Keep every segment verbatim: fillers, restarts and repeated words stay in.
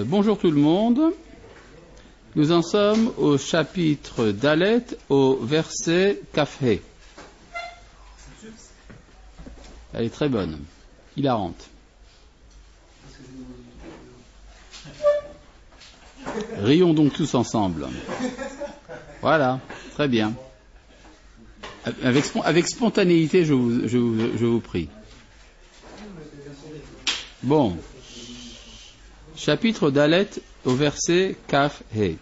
Bonjour tout le monde. Nous en sommes au chapitre Dalet, au verset Kafhe. Elle est très bonne, hilarante. Rions donc tous ensemble. Voilà, très bien. Avec, avec spontanéité, je vous, je, vous, je vous prie. Bon. Chapitre Dalet au verset Kaf He.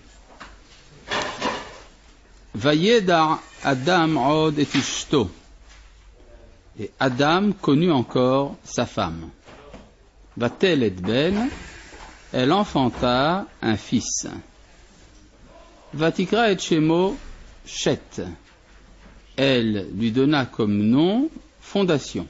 Vayeda Adam od et ishto. Et Adam connut encore sa femme. Vatel et ben, elle enfanta un fils. Vatikra et shemo Shet. Elle lui donna comme nom fondation.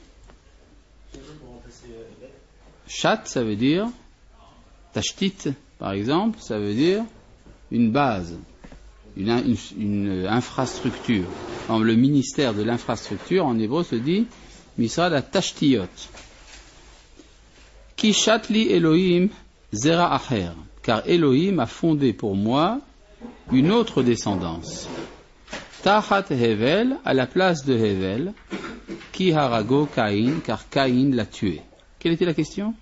Chat, ça veut dire Tashtit, par exemple, ça veut dire une base, une, une, une infrastructure. Alors, le ministère de l'infrastructure, en hébreu, se dit Misrad ha-Tashtiyot. Ki shatli Elohim zera acher, car Elohim a fondé pour moi une autre descendance. Tachat Hevel, à la place de Hevel, Ki harago Caïn, car Caïn l'a tué. Quelle était la question?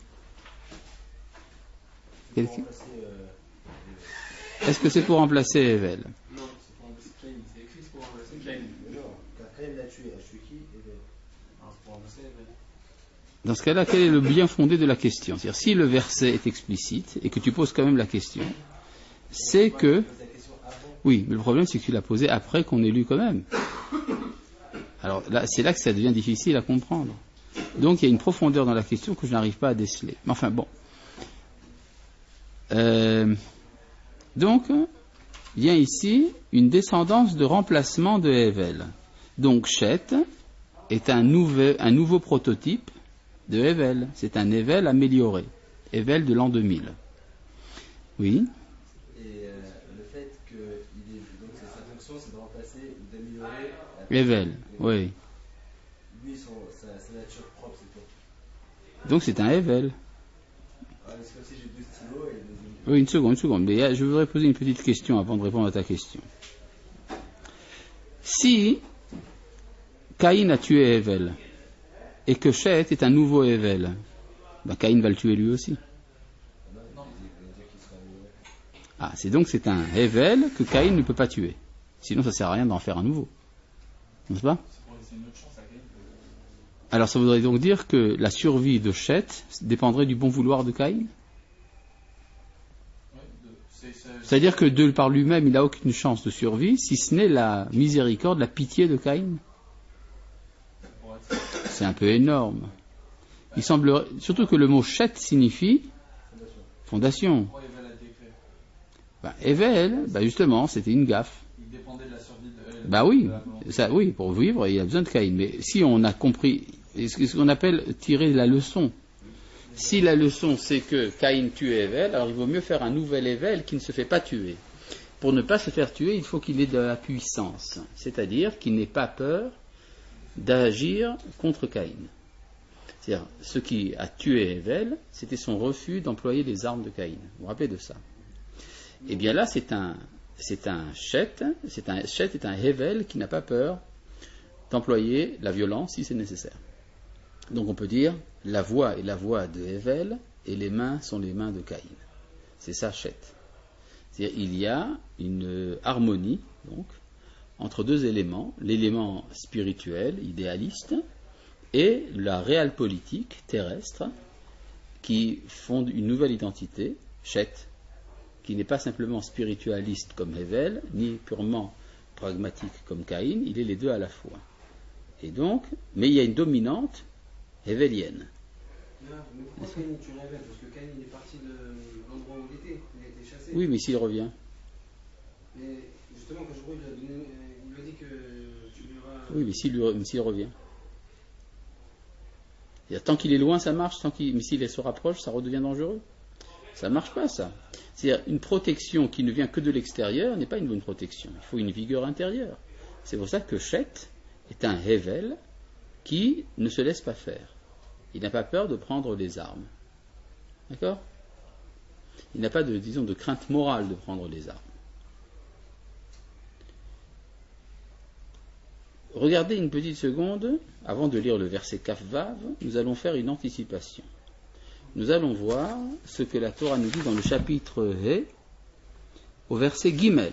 Est-ce que c'est pour remplacer Hevel? Non, c'est pour remplacer Caïn. C'est écrit, c'est pour remplacer Caïn. Non, car Caïn l'a tué. A tué qui? Hevel. Alors, c'est pour remplacer Hevel. Dans ce cas-là, quel est le bien fondé de la question? C'est-à-dire, si le verset est explicite et que tu poses quand même la question, c'est que... Oui, mais le problème, c'est que tu l'as posé après qu'on ait lu quand même. Alors, là, c'est là que ça devient difficile à comprendre. Donc, il y a une profondeur dans la question que je n'arrive pas à déceler. Mais enfin, bon. Euh, donc, il y a ici une descendance de remplacement de Hevel. Donc, Shet est un, nouvel, un nouveau prototype de Hevel. C'est un Hevel amélioré. Hevel de l'an deux mille. Oui. Et euh, le fait que il est, donc sa fonction, c'est de remplacer ou d'améliorer Hevel, oui. Lui, son, sa, sa nature propre, c'est quoi? Donc, c'est un Hevel. Ah, c'est comme si j'ai deux stylos et deux... Oui, une seconde, une seconde. Mais je voudrais poser une petite question avant de répondre à ta question. Si Caïn a tué Hevel et que Shet est un nouveau Hevel, ben Caïn va le tuer lui aussi. Ah, c'est donc c'est un Hevel que Caïn ne peut pas tuer. Sinon, ça ne sert à rien d'en faire un nouveau. N'est-ce pas? Alors, ça voudrait donc dire que la survie de Shet dépendrait du bon vouloir de Caïn? C'est-à-dire que de par lui-même, il n'a aucune chance de survie, si ce n'est la miséricorde, la pitié de Caïn. C'est un peu énorme. Il semblerait, surtout que le mot Shet signifie fondation. Ben, Hevel, ben justement, c'était une gaffe. Il dépendait de la survie de... Ben oui, ça, oui, pour vivre, il y a besoin de Caïn. Mais si on a compris, c'est ce qu'on appelle tirer la leçon. Si la leçon c'est que Caïn tue Hevel, alors il vaut mieux faire un nouvel Hevel qui ne se fait pas tuer. Pour ne pas se faire tuer, il faut qu'il ait de la puissance, c'est-à-dire qu'il n'ait pas peur d'agir contre Caïn. C'est-à-dire, ce qui a tué Hevel, c'était son refus d'employer les armes de Caïn. Vous vous rappelez de ça? Eh bien là, c'est un, c'est un Shet, c'est un Shet est un Hevel qui n'a pas peur d'employer la violence si c'est nécessaire. Donc on peut dire, la voix est la voix de Hevel et les mains sont les mains de Caïn. C'est ça, Shet. C'est-à-dire, il y a une harmonie, donc, entre deux éléments, l'élément spirituel, idéaliste, et la réelle politique terrestre, qui fonde une nouvelle identité, Shet, qui n'est pas simplement spiritualiste comme Hevel, ni purement pragmatique comme Caïn, il est les deux à la fois. Et donc, mais il y a une dominante Hevelienne. Non, mais pourquoi Caïn tue Hevel? Parce que Caïn il est parti de l'endroit où il était, il a été chassé. Oui, mais s'il revient. Mais justement, quand je vois, il a, donné, il lui a dit que tu verras. Oui, mais s'il, lui, s'il revient. C'est-à-dire, tant qu'il est loin, ça marche, tant qu'il, mais s'il se rapproche, ça redevient dangereux. Ça ne marche pas, ça. C'est-à-dire, une protection qui ne vient que de l'extérieur n'est pas une bonne protection. Il faut une vigueur intérieure. C'est pour ça que Shet est un Hevel qui ne se laisse pas faire. Il n'a pas peur de prendre les armes. D'accord? Il n'a pas de, disons, de crainte morale de prendre les armes. Regardez une petite seconde, avant de lire le verset Kaf Vav, nous allons faire une anticipation. Nous allons voir ce que la Torah nous dit dans le chapitre He, au verset Gimel.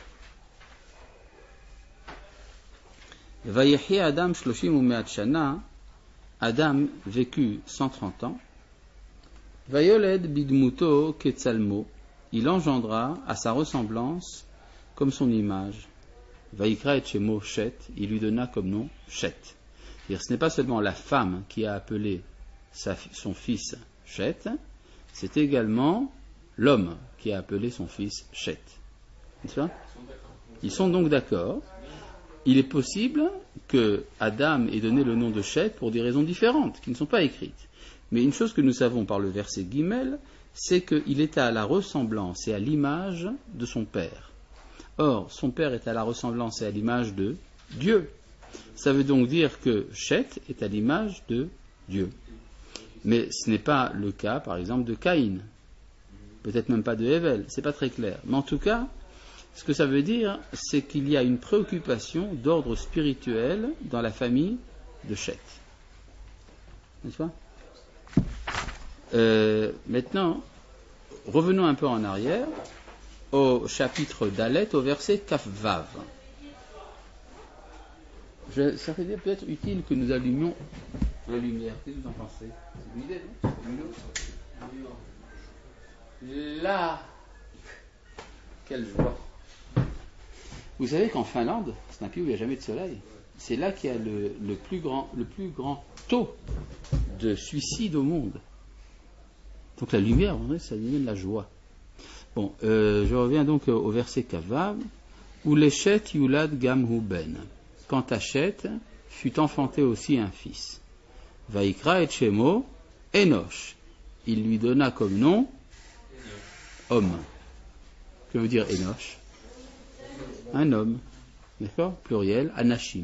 Vayehi Adam shloshim umeat shana, Adam vécut cent trente ans. Vayoled bidmuto ketzalmo, il engendra à sa ressemblance comme son image. Vayikra et shemo Shet, il lui donna comme nom Shet. C'est-à-dire, ce n'est pas seulement la femme qui a appelé sa, son fils Shet, c'est également l'homme qui a appelé son fils Shet. N'est-ce pas ? Ils sont donc d'accord. Il est possible que Adam ait donné le nom de Shet pour des raisons différentes, qui ne sont pas écrites. Mais une chose que nous savons par le verset Gimel, c'est qu'il était à la ressemblance et à l'image de son père. Or, son père est à la ressemblance et à l'image de Dieu. Ça veut donc dire que Shet est à l'image de Dieu. Mais ce n'est pas le cas, par exemple, de Caïn. Peut-être même pas de Hevel, c'est pas très clair. Mais en tout cas, ce que ça veut dire, c'est qu'il y a une préoccupation d'ordre spirituel dans la famille de Shet. N'est-ce pas ? Euh, maintenant, revenons un peu en arrière au chapitre d'Alet, au verset Kaf Vav. Je, ça serait peut-être utile que nous allumions la lumière. Qu'est-ce que vous en pensez ? C'est une idée, non ? Là, quelle joie. Vous savez qu'en Finlande, c'est un pays où il n'y a jamais de soleil. C'est là qu'il y a le, le, plus grand, le plus grand taux de suicide au monde. Donc la lumière, ça donne de la joie. Bon, euh, je reviens donc au verset Kavav, où l'Eshet Yulad Gamhu Ben. Quant à Shet, fut enfanté aussi un fils. Vaikra et Shemo Enosh. Il lui donna comme nom homme. Que veut dire Enosh ? Un homme. D'accord ? Pluriel, Anashim.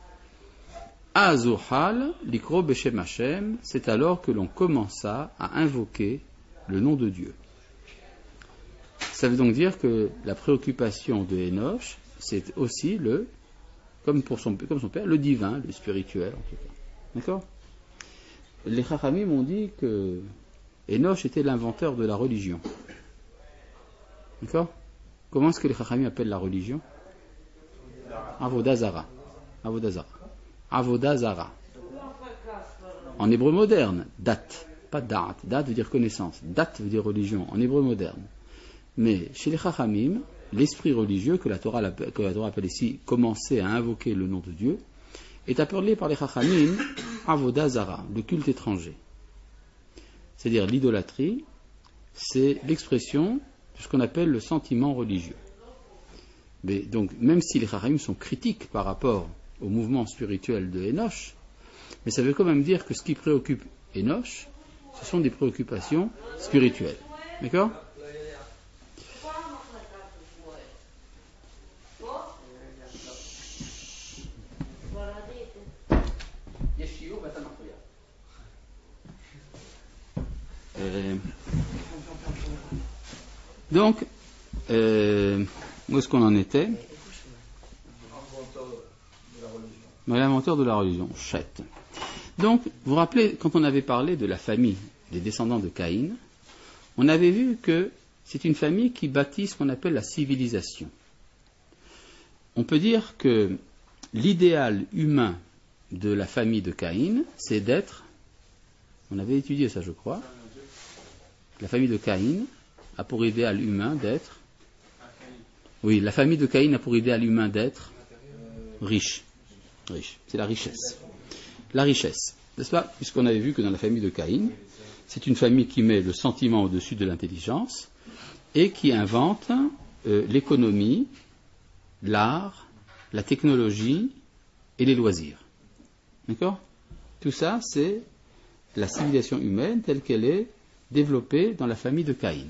Azohal, Likro Beshem Hashem, c'est alors que l'on commença à invoquer le nom de Dieu. Ça veut donc dire que la préoccupation de Enoch, c'est aussi le, comme pour son, comme son père, le divin, le spirituel en tout cas. D'accord ? Les Chachamim ont dit que Enoch était l'inventeur de la religion. D'accord ? Comment est-ce que les Chachamim appellent la religion ? Avodazara. Avodazara. Avodazara. En hébreu moderne, date, pas da'at. Da'at veut dire connaissance. Date veut dire religion, en hébreu moderne. Mais chez les Chachamim, l'esprit religieux, que la Torah, que la Torah appelle ici commencer à invoquer le nom de Dieu, est appelé par les Chachamim Avodazara, le culte étranger. C'est-à-dire l'idolâtrie, c'est l'expression de ce qu'on appelle le sentiment religieux. Mais donc, même si les Chachamim sont critiques par rapport au mouvement spirituel de Enoch, mais ça veut quand même dire que ce qui préoccupe Enoch, ce sont des préoccupations spirituelles. D'accord ? Euh, donc, euh, où est-ce qu'on en était ? L'inventeur de la religion, Shet. Donc, vous vous rappelez, quand on avait parlé de la famille des descendants de Caïn, on avait vu que c'est une famille qui bâtit ce qu'on appelle la civilisation. On peut dire que l'idéal humain de la famille de Caïn, c'est d'être, on avait étudié ça je crois, la famille de Caïn a pour idéal humain d'être, oui, la famille de Caïn a pour idéal humain d'être riche. Riche, c'est la richesse. La richesse, n'est-ce pas ? Puisqu'on avait vu que dans la famille de Caïn, c'est une famille qui met le sentiment au-dessus de l'intelligence et qui invente euh, l'économie, l'art, la technologie et les loisirs. D'accord ? Tout ça, c'est la civilisation humaine telle qu'elle est développée dans la famille de Caïn.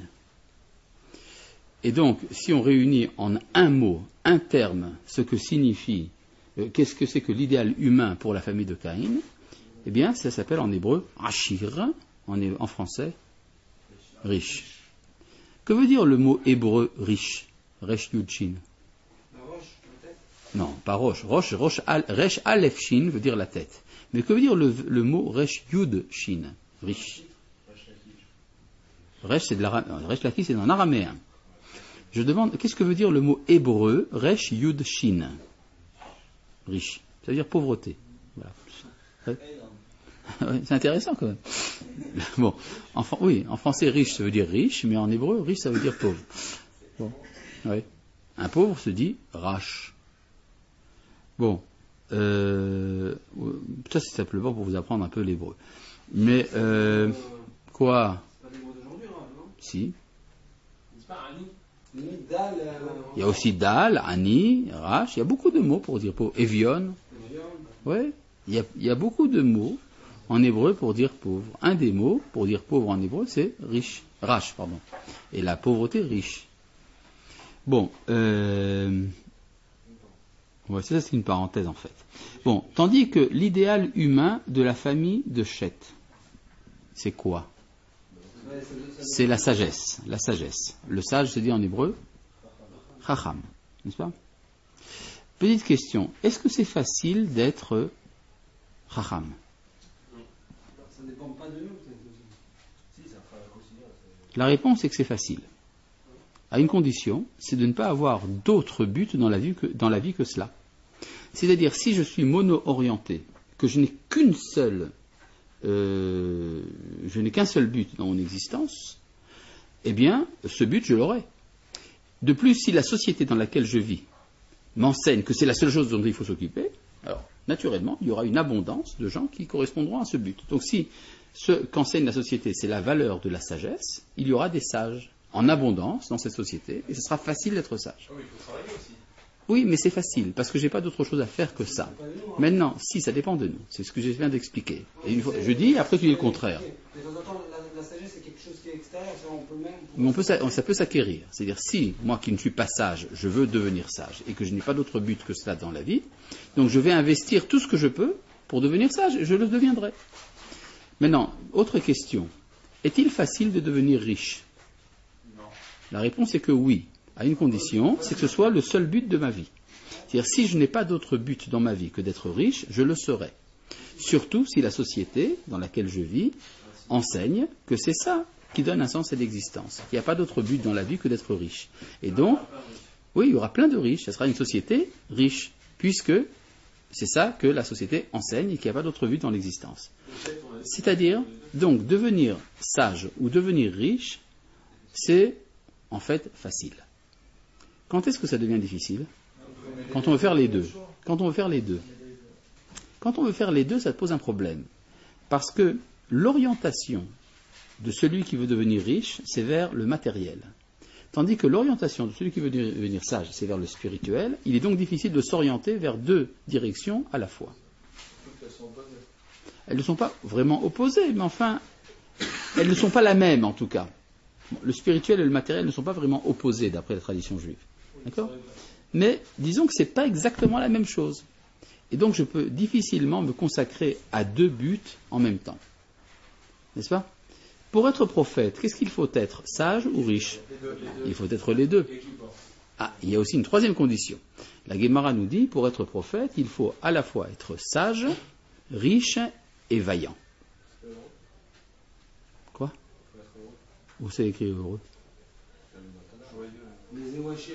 Et donc, si on réunit en un mot, un terme, ce que signifie qu'est-ce que c'est que l'idéal humain pour la famille de Caïn ? Eh bien, ça s'appelle en hébreu Ashir, en, en français riche. Que veut dire le mot hébreu riche? Resh Yud Shin. La roche, peut-être. Non, pas roche. Roche, roche al, Resh Aleph Shin veut dire la tête. Mais que veut dire le, le mot Resh Yud Shin? Riche. Resh, c'est de l'araméen. Resh Lakish, c'est en araméen. Je demande, qu'est-ce que veut dire le mot hébreu Resh Yud Shin? Riche. Ça veut dire pauvreté. Voilà. Ouais, c'est intéressant quand même. Bon, en, oui, en français riche ça veut dire riche, mais en hébreu riche ça veut dire pauvre. Bon, ouais. Un pauvre se dit rache. Bon, euh, ça c'est simplement pour vous apprendre un peu l'hébreu. Mais euh, quoi? C'est pas des mots d'aujourd'hui, non? Si. C'est pas Ani. Ni Dal. Il y a aussi dal, ani, rache. Il y a beaucoup de mots pour dire pauvre. Evion. Ouais. Il y a, il y a beaucoup de mots en hébreu pour dire pauvre. Un des mots pour dire pauvre en hébreu, c'est riche, rache, pardon. Et la pauvreté, riche. Bon, euh... ouais, ça c'est une parenthèse en fait. Bon, tandis que l'idéal humain de la famille de Chet, c'est quoi? C'est la sagesse, la sagesse. Le sage se dit en hébreu, chacham, n'est-ce pas? Petite question, est-ce que c'est facile d'être chacham? Ça ne dépend pas de nous, peut-être. La réponse est que c'est facile. À une condition, c'est de ne pas avoir d'autre but dans la vie que, dans la vie que cela. C'est-à-dire, si je suis mono-orienté, que je n'ai qu'une seule, euh, je n'ai qu'un seul but dans mon existence, eh bien, ce but, je l'aurai. De plus, si la société dans laquelle je vis m'enseigne que c'est la seule chose dont il faut s'occuper, alors, naturellement, il y aura une abondance de gens qui correspondront à ce but. Donc si ce qu'enseigne la société, c'est la valeur de la sagesse, il y aura des sages en abondance dans cette société, et ce sera facile d'être sage. Oh, il faut travailler aussi. Oui, mais c'est facile, parce que je n'ai pas d'autre chose à faire que ça. Maintenant, si, ça dépend de nous. C'est ce que je viens d'expliquer. Et une fois, je dis, après tu dis le contraire. De temps en temps, la, la sagesse, c'est quelque chose qui est extérieur, ça, on peut même... Mais on peut, ça, ça peut s'acquérir. C'est-à-dire, si, moi qui ne suis pas sage, je veux devenir sage, et que je n'ai pas d'autre but que cela dans la vie, donc je vais investir tout ce que je peux pour devenir sage, et je le deviendrai. Maintenant, autre question. Est-il facile de devenir riche? Non. La réponse est que oui, à une condition, c'est que ce soit le seul but de ma vie. C'est-à-dire, si je n'ai pas d'autre but dans ma vie que d'être riche, je le serai. Surtout si la société dans laquelle je vis enseigne que c'est ça qui donne un sens à l'existence. Il n'y a pas d'autre but dans la vie que d'être riche. Et donc, oui, il y aura plein de riches, ce sera une société riche, puisque c'est ça que la société enseigne et qu'il n'y a pas d'autre but dans l'existence. C'est-à-dire, donc, devenir sage ou devenir riche, c'est en fait facile. Quand est-ce que ça devient difficile? Quand on veut faire les deux. Quand on veut faire les deux. Quand on veut faire les deux, ça te pose un problème. Parce que l'orientation de celui qui veut devenir riche, c'est vers le matériel. Tandis que l'orientation de celui qui veut devenir sage, c'est vers le spirituel. Il est donc difficile de s'orienter vers deux directions à la fois. Elles ne sont pas vraiment opposées, mais enfin, elles ne sont pas la même en tout cas. Le spirituel et le matériel ne sont pas vraiment opposés d'après la tradition juive. D'accord ? Mais disons que ce n'est pas exactement la même chose. Et donc je peux difficilement me consacrer à deux buts en même temps. N'est-ce pas ? Pour être prophète, qu'est-ce qu'il faut être ? Sage ou riche ? Il faut être les deux. Ah, il y a aussi une troisième condition. La Guémara nous dit, pour être prophète, il faut à la fois être sage, riche et vaillant. Quoi ? Où c'est écrit heureux ? Les éwachés.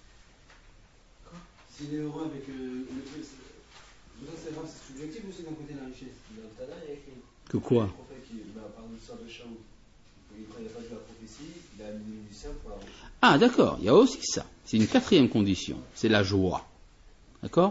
S'il est heureux avec euh, le fait, c'est... c'est grave, c'est subjectif ou c'est d'un côté de la richesse? Dans le Tana, il y a écrit. Que quoi? Le prophète qui, bah, par l'histoire de Shaoul, quand il n'a pas vu la prophétie, il a mis du simple pour la richesse. Ah, d'accord, il y a aussi ça. C'est une quatrième condition, c'est la joie. D'accord ?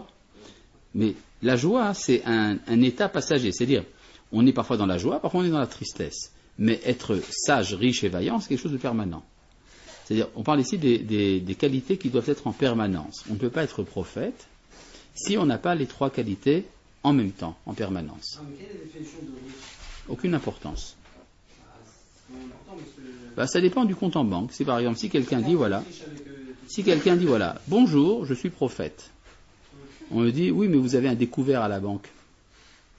Mais la joie, c'est un, un état passager. C'est-à-dire, on est parfois dans la joie, parfois on est dans la tristesse. Mais être sage, riche et vaillant, c'est quelque chose de permanent. C'est-à-dire, on parle ici des, des, des qualités qui doivent être en permanence. On ne peut pas être prophète si on n'a pas les trois qualités en même temps, en permanence. Ah, mais quelle est la définition de riche? Aucune importance. Ah, c'est important parce que... Bah, ça dépend du compte en banque. Si par exemple, si quelqu'un dit, voilà, si quelqu'un dit, voilà, bonjour, je suis prophète. On lui dit, oui, mais vous avez un découvert à la banque.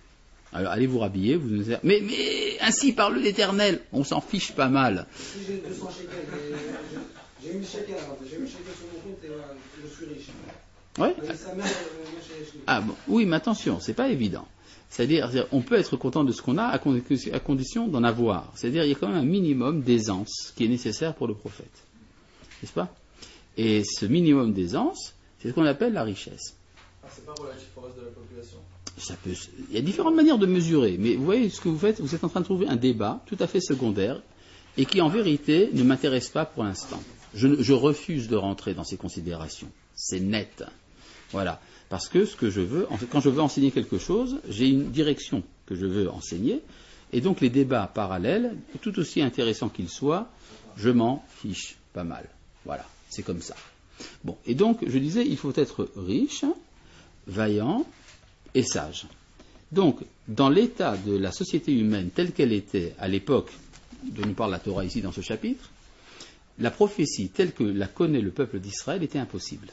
Alors allez vous rhabiller, vous nous dites, mais, mais ainsi parle l'Éternel, on s'en fiche pas mal. Si j'ai deux cents shekels, j'ai mille shekels, j'ai mille shekels sur mon compte et je suis riche. Ouais. Mais sa mère, euh, ah bon, oui, mais attention, c'est pas évident. C'est-à-dire, c'est-à-dire, on peut être content de ce qu'on a à, con- à condition d'en avoir. C'est-à-dire, il y a quand même un minimum d'aisance qui est nécessaire pour le prophète. N'est-ce pas? Et ce minimum d'aisance, c'est ce qu'on appelle la richesse. Ah, c'est pas relatif au reste de la population. Ça peut, il y a différentes manières de mesurer, mais vous voyez ce que vous faites, vous êtes en train de trouver un débat tout à fait secondaire et qui en vérité ne m'intéresse pas pour l'instant. Je, je refuse de rentrer dans ces considérations. C'est net. Voilà. Parce que ce que je veux, quand je veux enseigner quelque chose, j'ai une direction que je veux enseigner, et donc les débats parallèles, tout aussi intéressants qu'ils soient, je m'en fiche pas mal. Voilà. C'est comme ça. Bon. Et donc, je disais, il faut être riche, vaillant, et sage. Donc, dans l'état de la société humaine telle qu'elle était à l'époque dont nous parle la Torah ici dans ce chapitre, la prophétie telle que la connaît le peuple d'Israël était impossible.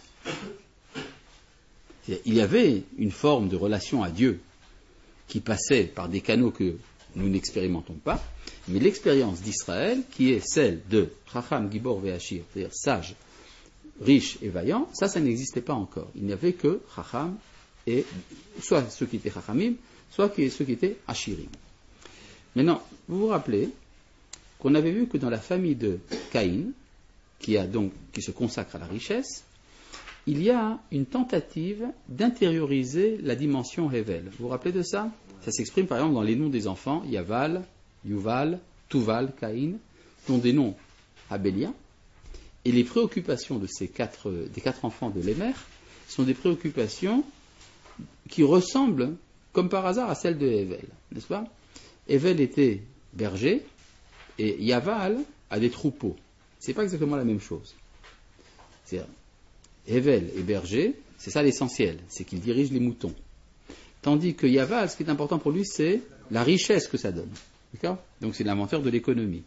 Il y avait une forme de relation à Dieu qui passait par des canaux que nous n'expérimentons pas, mais l'expérience d'Israël, qui est celle de Chacham, Gibor, Ve'achir, c'est-à-dire sage, riche et vaillant, ça, ça n'existait pas encore. Il n'y avait que Chacham, et soit ceux qui étaient Chachamim, soit ceux qui étaient Ashirim. Maintenant, vous vous rappelez qu'on avait vu que dans la famille de Caïn, qui, a donc, qui se consacre à la richesse, il y a une tentative d'intérioriser la dimension Hevel. Vous vous rappelez de ça? Ça s'exprime par exemple dans les noms des enfants, Yaval, Yuval, Tuval, Caïn, dont des noms abéliens. Et les préoccupations de ces quatre, des quatre enfants de Lémer sont des préoccupations qui ressemblent, comme par hasard, à celles de Hevel, n'est-ce pas? Hevel était berger et Yaval a des troupeaux. C'est pas exactement la même chose. C'est-à-dire, Hevel est berger, c'est ça l'essentiel, c'est qu'il dirige les moutons. Tandis que Yaval, ce qui est important pour lui, c'est la richesse que ça donne. D'accord? Donc c'est l'inventeur de l'économie.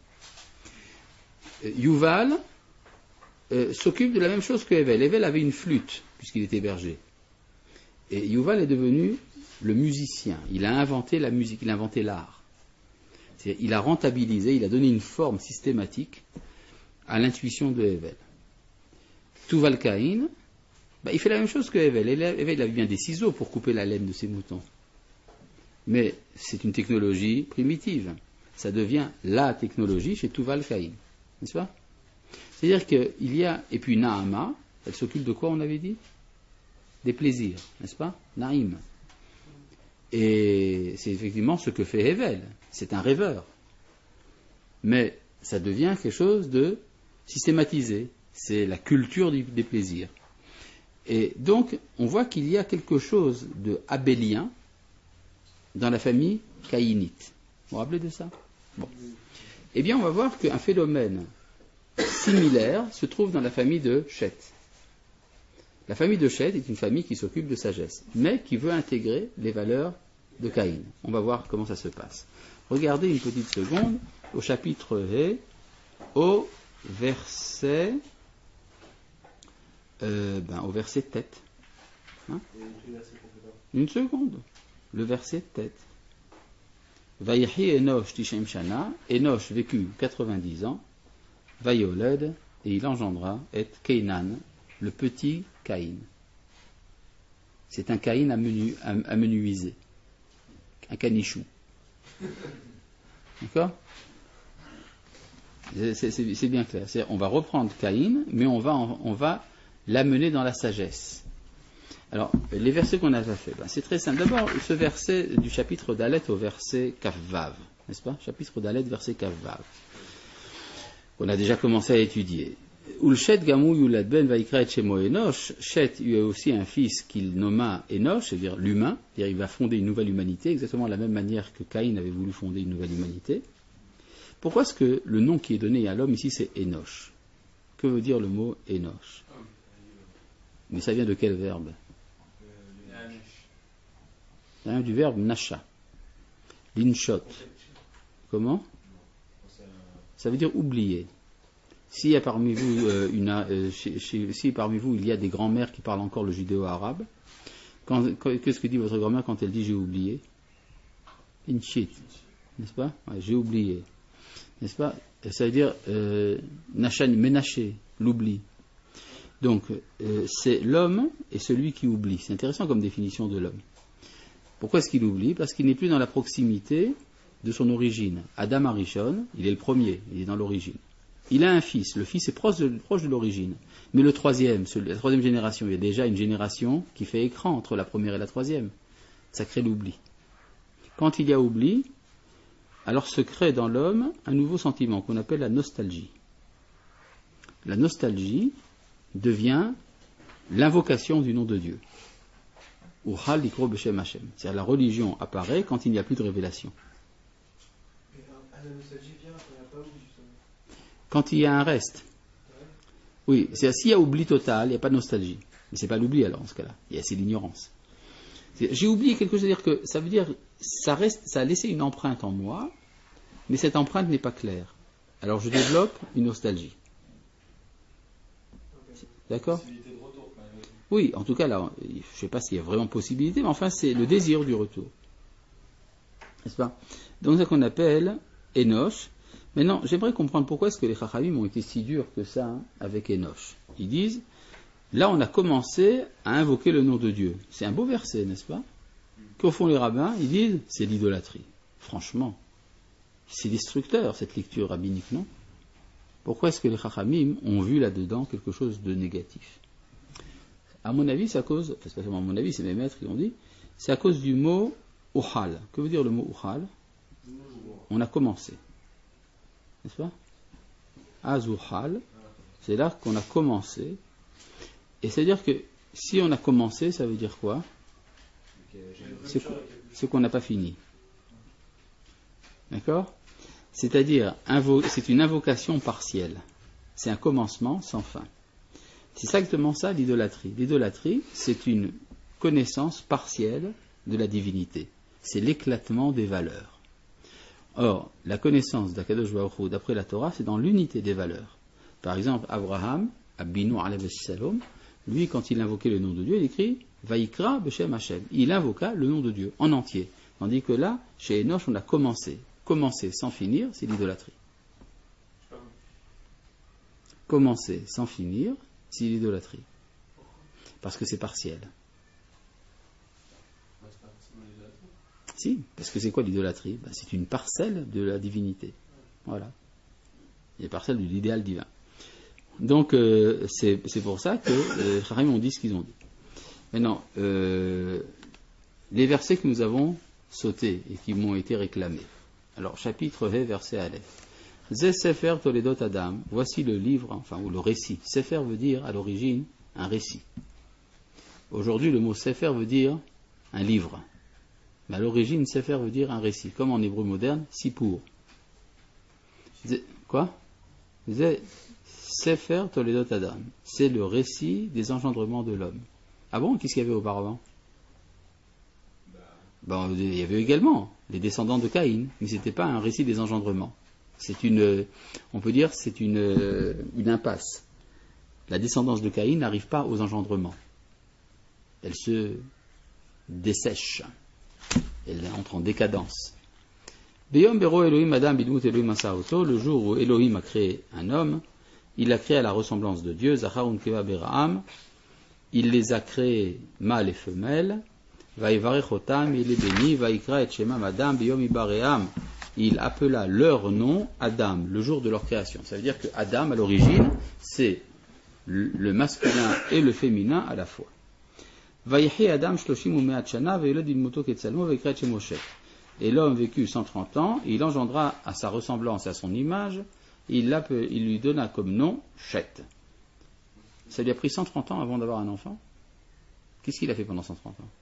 Yuval euh, s'occupe de la même chose que Hevel. Hevel avait une flûte, puisqu'il était berger. Et Yuval est devenu le musicien. Il a inventé la musique, il a inventé l'art. C'est-à-dire, il a rentabilisé, il a donné une forme systématique à l'intuition de Hevel. Tuval Caïn, bah, il fait la même chose que Hevel. Hevel, il avait bien des ciseaux pour couper la laine de ses moutons. Mais c'est une technologie primitive. Ça devient la technologie chez Tuval Caïn. N'est-ce pas? C'est-à-dire qu'il y a, et puis Naama, elle s'occupe de quoi on avait dit? Des plaisirs, n'est-ce pas? Naïm. Et c'est effectivement ce que fait Hevel. C'est un rêveur. Mais ça devient quelque chose de systématisé. C'est la culture des plaisirs. Et donc, on voit qu'il y a quelque chose de abélien dans la famille caïnite. Vous vous rappelez de ça? Bon. Eh bien, on va voir qu'un phénomène similaire se trouve dans la famille de Chet. La famille de Chet est une famille qui s'occupe de sagesse, mais qui veut intégrer les valeurs de Caïn. On va voir comment ça se passe. Regardez une petite seconde au chapitre He, au verset, euh, ben, au verset tête. Hein? Une seconde. Le verset tête. Vayehi Enosh Tishem Shana, Enosh vécut quatre-vingt-dix ans, Vayoled, et il engendra et Keinan, le petit Caïn. C'est un Caïn amenuisé, un canichou. D'accord? c'est, c'est, c'est bien clair. C'est, on va reprendre Caïn, mais on va, on va l'amener dans la sagesse. Alors, les versets qu'on a fait, ben, c'est très simple. D'abord, ce verset du chapitre d'Alet au verset Kafvav, n'est-ce pas? Chapitre d'Alet, verset Kafvav. On a déjà commencé à étudier. Ulchet Gamou Yulad Ben Vaikra et Shemo Enosh. Chet eut aussi un fils qu'il nomma Enosh, c'est-à-dire l'humain, c'est-à-dire il va fonder une nouvelle humanité, exactement de la même manière que Caïn avait voulu fonder une nouvelle humanité. Pourquoi est-ce que le nom qui est donné à l'homme ici c'est Enosh? Que veut dire le mot Enosh? Mais ça vient de quel verbe? Ça vient du verbe nasha. Linshot. Comment? Ça veut dire oublier. S'il y a parmi vous, euh, une, euh, chez, chez, si parmi vous il y a des grands-mères qui parlent encore le judéo-arabe, quand, quand, qu'est-ce que dit votre grand-mère quand elle dit j'ai oublié? Inchit, n'est-ce pas? Ouais, j'ai oublié, n'est-ce pas? Ça veut dire euh, Nachani, Ménaché, l'oubli. Donc, euh, c'est l'homme et celui qui oublie. C'est intéressant comme définition de l'homme. Pourquoi est-ce qu'il oublie? Parce qu'il n'est plus dans la proximité de son origine. Adam Arishon, il est le premier, il est dans l'origine. Il a un fils, le fils est proche de, proche de l'origine. Mais le troisième, celui, la troisième génération, il y a déjà une génération qui fait écran entre la première et la troisième. Ça crée l'oubli. Quand il y a oubli, alors se crée dans l'homme un nouveau sentiment qu'on appelle la nostalgie. La nostalgie devient l'invocation du nom de Dieu. Uchal likro b'shem Hashem. C'est-à-dire la religion apparaît quand il n'y a plus de révélation. Mais la nostalgie vient quand il n'y a pas oubli, justement. Quand il y a un reste. Oui, c'est-à-dire s'il y a oubli total, il n'y a pas de nostalgie. Mais c'est pas l'oubli alors en ce cas-là. Il y a c'est l'ignorance. C'est-à-dire, j'ai oublié quelque chose, c'est-à-dire que ça veut dire ça reste, ça a laissé une empreinte en moi, mais cette empreinte n'est pas claire. Alors je développe une nostalgie. D'accord? Oui, en tout cas, là, je ne sais pas s'il y a vraiment possibilité, mais enfin, c'est le désir du retour. N'est-ce pas? Donc, c'est ce qu'on appelle Enoch. Maintenant, j'aimerais comprendre pourquoi est-ce que les Chachamim ont été si durs que ça hein, avec Enoch. Ils disent, là, on a commencé à invoquer le nom de Dieu. C'est un beau verset, n'est-ce pas? Qu'au fond, les rabbins, ils disent, c'est l'idolâtrie. Franchement, c'est destructeur, cette lecture rabbinique, non? Pourquoi est-ce que les Chachamim ont vu là-dedans quelque chose de négatif? À mon avis, c'est à cause, enfin, c'est pas seulement à mon avis, c'est mes maîtres qui ont dit, c'est à cause du mot Uchal. Que veut dire le mot Uchal? On a commencé. N'est-ce pas? Az-Uchal, c'est là qu'on a commencé. Et c'est-à-dire que si on a commencé, ça veut dire quoi? C'est, c'est qu'on n'a pas fini. D'accord? C'est-à-dire, invo- c'est une invocation partielle. C'est un commencement sans fin. C'est exactement ça l'idolâtrie. L'idolâtrie, c'est une connaissance partielle de la divinité. C'est l'éclatement des valeurs. Or, la connaissance d'Akadosh Baruch Hu, d'après la Torah, c'est dans l'unité des valeurs. Par exemple, Abraham, Abinu alayhi salam, lui, quand il invoquait le nom de Dieu, il écrit Vaikra b'shem Hashem. Il invoqua le nom de Dieu en entier. Tandis que là, chez Enoch, on a commencé. Commencer sans finir, c'est l'idolâtrie. Commencer sans finir, c'est l'idolâtrie. Parce que c'est partiel. Si, parce que c'est quoi l'idolâtrie? Ben, c'est une parcelle de la divinité. Voilà. Une parcelle de l'idéal divin. Donc, euh, c'est, c'est pour ça que les Chachamim ont dit ce qu'ils ont dit. Maintenant, euh, les versets que nous avons sautés et qui m'ont été réclamés. Alors, chapitre V, verset Aleph. Zé Sefer Toledot Adam, voici le livre, enfin, ou le récit. Sefer veut dire, à l'origine, un récit. Aujourd'hui, le mot Sefer veut dire un livre. Mais à l'origine, Sefer veut dire un récit. Comme en hébreu moderne, Sipour. Zé, quoi? Zé Sefer Toledot Adam. C'est le récit des engendrements de l'homme. Ah bon? Qu'est-ce qu'il y avait auparavant? Ben, il y avait également les descendants de Caïn, mais ce n'était pas un récit des engendrements. C'est une, on peut dire, c'est une, une impasse. La descendance de Caïn n'arrive pas aux engendrements. Elle se dessèche. Elle entre en décadence. Beyom bero Elohim Adam bidmut Elohim asaoto, le jour où Elohim a créé un homme, il l'a créé à la ressemblance de Dieu, Zachar unkeva beraham, il les a créés mâles et femelles, Vaïvarech otam, il les bénit, Vaïkra et Shemam Adam beyom ibaream. Il appela leur nom Adam, le jour de leur création. Ça veut dire que Adam, à l'origine, c'est le masculin et le féminin à la fois. Et l'homme vécut cent trente ans, et il engendra à sa ressemblance, à son image, et il, il lui donna comme nom Chet. Ça lui a pris cent trente ans avant d'avoir un enfant. Qu'est-ce qu'il a fait pendant cent trente ans?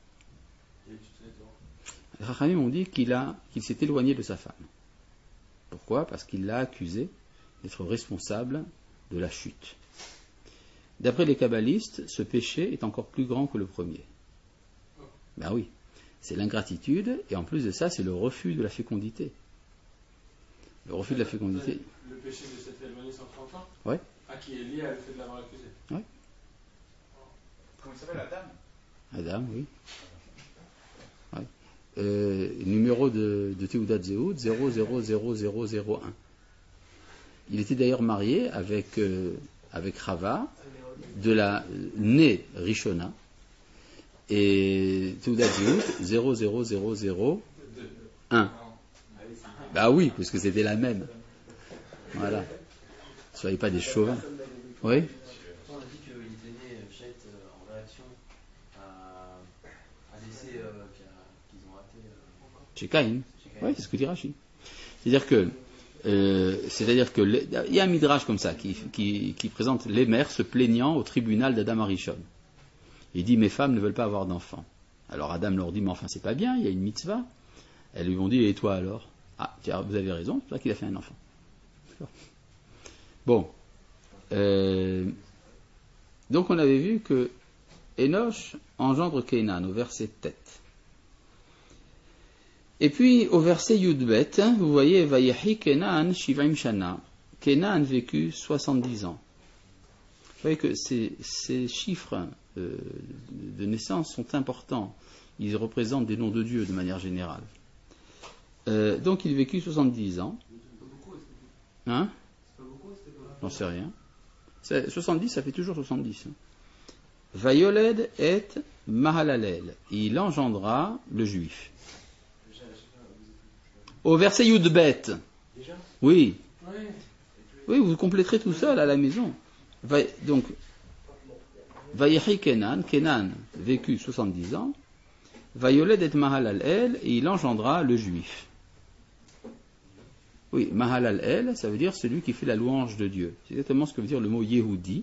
Les Chachamim ont dit qu'il, a, qu'il s'est éloigné de sa femme. Pourquoi? Parce qu'il l'a accusé d'être responsable de la chute. D'après les kabbalistes, ce péché est encore plus grand que le premier. Ben oui, c'est l'ingratitude, et en plus de ça, c'est le refus de la fécondité. Le refus de la fécondité. Le péché de s'être éloigné cent trente ans? Oui. Ah, qui est lié à le fait de l'avoir accusé? Oui. Comment il s'appelle, Adam? Adam, oui. Ouais. euh, numéro de, de Teudat Zéhout zéro zéro zéro zéro zéro un. Il était d'ailleurs marié avec, euh, avec Rava, de la née Rishona, et Teudat Zéhout zéro zéro zéro zéro un. Bah oui, parce que c'était la même. Voilà. Ne soyez pas des chauvins. Oui. On a dit qu'il était né Chet en réaction à, à l'essai euh, qu'ils ont raté. Euh, Chez Caïn. Oui, c'est ce que dit Rashi. C'est-à-dire que, euh, c'est-à-dire que les, il y a un midrash comme ça qui, qui, qui présente les mères se plaignant au tribunal d'Adam Arishon. Il dit mes femmes ne veulent pas avoir d'enfants. Alors Adam leur dit mais enfin c'est pas bien, il y a une mitzvah. Elles lui ont dit et toi alors? Ah, tiens, vous avez raison, c'est toi qu'il a fait un enfant. Bon. Euh, donc on avait vu que Enoch engendre Kénan au verset tête. Et puis au verset Yudbet, vous voyez Vayehi Kenan Shivaim Shana. Kénan vécut soixante-dix ans. Vous voyez que ces, ces chiffres euh, de naissance sont importants. Ils représentent des noms de Dieu de manière générale. Euh, donc il vécut soixante-dix ans. Hein? J'en sais rien. C'est, soixante-dix, ça fait toujours soixante-dix. Hein. Vayoled et Mahalalel. Il engendra le juif. Au verset Yudbet. Oui. Oui, vous compléterez tout seul à la maison. Va, donc, Vayehi Kenan, Kenan vécut soixante-dix ans. Vayoled et Mahalalel, et il engendra le juif. Oui, Mahalal El, ça veut dire celui qui fait la louange de Dieu. C'est exactement ce que veut dire le mot Yehudi.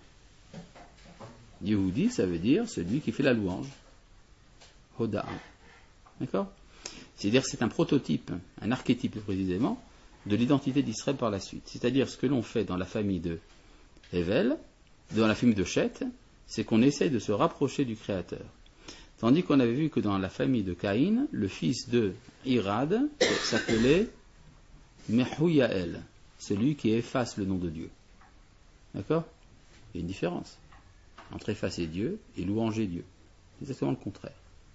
Yehudi, ça veut dire celui qui fait la louange. Hoda'a. D'accord? C'est-à-dire que c'est un prototype, un archétype précisément, de l'identité d'Israël par la suite. C'est-à-dire ce que l'on fait dans la famille de Hevel, dans la famille de Chet, c'est qu'on essaie de se rapprocher du Créateur. Tandis qu'on avait vu que dans la famille de Caïn, le fils de Irad s'appelait Mehouyael, celui qui efface le nom de Dieu. D'accord? Il y a une différence entre effacer Dieu et louanger Dieu. C'est exactement le contraire.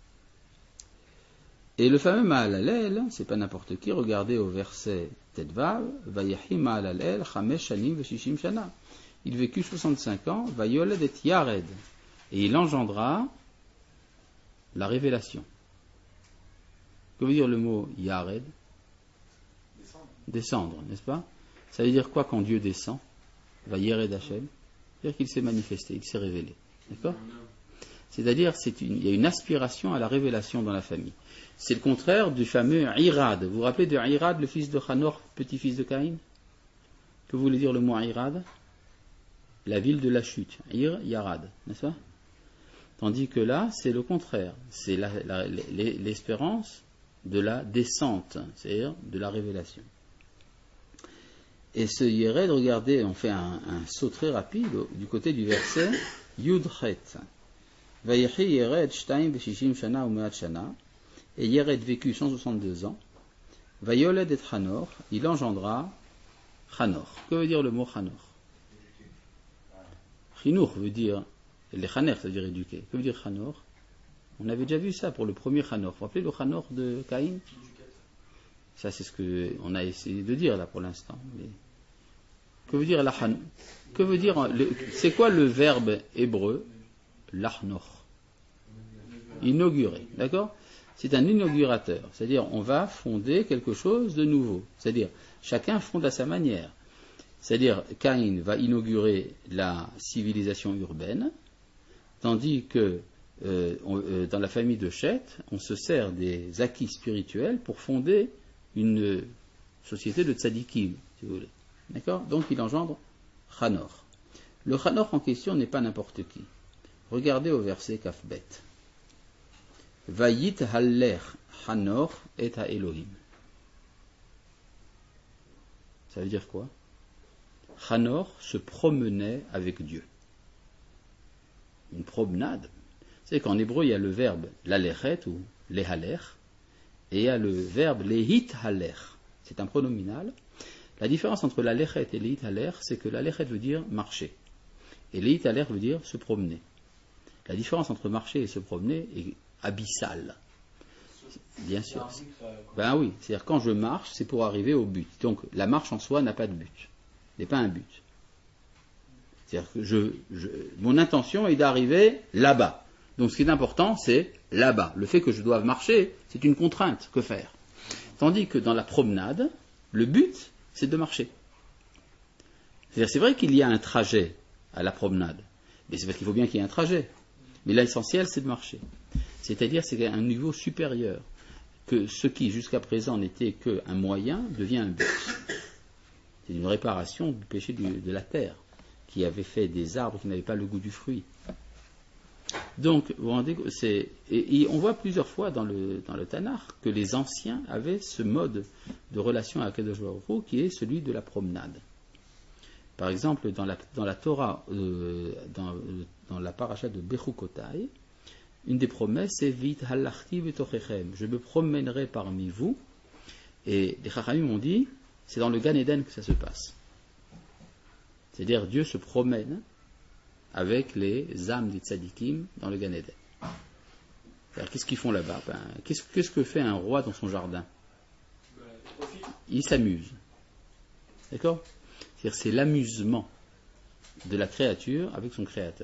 Et le fameux Mahalalel, c'est pas n'importe qui, regardez au verset Tetvav, Vayahi Mahalalel, Chamesh Shanim Veshishim Shana. Il vécut soixante-cinq ans, Vayoled et Yared, et il engendra la révélation. Que veut dire le mot Yared? Descendre, n'est-ce pas? Ça veut dire quoi quand Dieu descend? Va Yered Hashem. C'est-à-dire qu'il s'est manifesté, il s'est révélé. D'accord? C'est-à-dire c'est une, il y a une aspiration à la révélation dans la famille. C'est le contraire du fameux Irad. Vous vous rappelez de Irad, le fils de Hanor, petit-fils de Caïn? Que voulait dire le mot Irad? La ville de la chute. Ir, Yarad, n'est-ce pas? Tandis que là, c'est le contraire. C'est la, la, l'espérance de la descente, c'est-à-dire de la révélation. Et ce Yered, regardez, on fait un, un saut très rapide du côté du verset Yudchet. Vayechi Yered Shtaim Veshishim Shana Umeat Shana. Et Yered vécut cent soixante-deux ans. Vayoled et Hanor, il engendra Hanor. Que veut dire le mot Hanor? Chinour veut dire, les Chaner, ça veut dire éduquer. Que veut dire Hanor? On avait déjà vu ça pour le premier Hanor. Vous vous rappelez le Hanor de Caïn? Ça, c'est ce qu'on a essayé de dire là pour l'instant. Mais... Que veut dire la Han... Que veut dire le... C'est quoi le verbe hébreu? L'achnor. Inaugurer, d'accord? C'est un inaugurateur. C'est-à-dire, on va fonder quelque chose de nouveau. C'est-à-dire, chacun fonde à sa manière. C'est-à-dire, Caïn va inaugurer la civilisation urbaine, tandis que euh, on, euh, dans la famille de Chet, on se sert des acquis spirituels pour fonder une société de tzadikim, si vous voulez. D'accord? Donc il engendre Hanor. Le Hanor en question n'est pas n'importe qui. Regardez au verset Kafbet. Vayit haller Hanor et ha Elohim. Ça veut dire quoi? Hanor se promenait avec Dieu. Une promenade. C'est qu'en hébreu, il y a le verbe l'alechet ou lehaler, et il y a le verbe lehit haler. C'est un pronominal. La différence entre l'alechet et lehit haler, c'est que l'alechet veut dire marcher, et lehit haler veut dire se promener. La différence entre marcher et se promener est abyssale. Bien sûr. Ben oui, c'est-à-dire quand je marche, c'est pour arriver au but. Donc la marche en soi n'a pas de but. n'est pas un but. C'est-à-dire que je, je, mon intention est d'arriver là-bas. Donc ce qui est important, c'est là-bas. Le fait que je doive marcher, c'est une contrainte. Que faire? Tandis que dans la promenade, le but, c'est de marcher. C'est-à-dire, c'est vrai qu'il y a un trajet à la promenade, mais c'est parce qu'il faut bien qu'il y ait un trajet. Mais l'essentiel, c'est de marcher. C'est-à-dire, c'est un niveau supérieur. Que ce qui, jusqu'à présent, n'était qu'un moyen, devient un but. C'est une réparation du péché du, de la terre, qui avait fait des arbres qui n'avaient pas le goût du fruit. Donc, vous vous rendez compte, c'est, et, et on voit plusieurs fois dans le, dans le Tanakh que les anciens avaient ce mode de relation à Akadosh Baruch Hu qui est celui de la promenade. Par exemple, dans la, dans la Torah, euh, dans, dans la paracha de Bechukotai, une des promesses c'est Vit halachti betochechem, je me promènerai parmi vous. Et les Chachamim ont dit, c'est dans le Gan Eden que ça se passe. C'est-à-dire, Dieu se promène avec les âmes des tzadikim dans le Gan Eden. Alors, qu'est-ce qu'ils font là-bas? Ben, qu'est-ce, qu'est-ce que fait un roi dans son jardin? Il s'amuse. D'accord? C'est-à-dire, c'est l'amusement de la créature avec son créateur.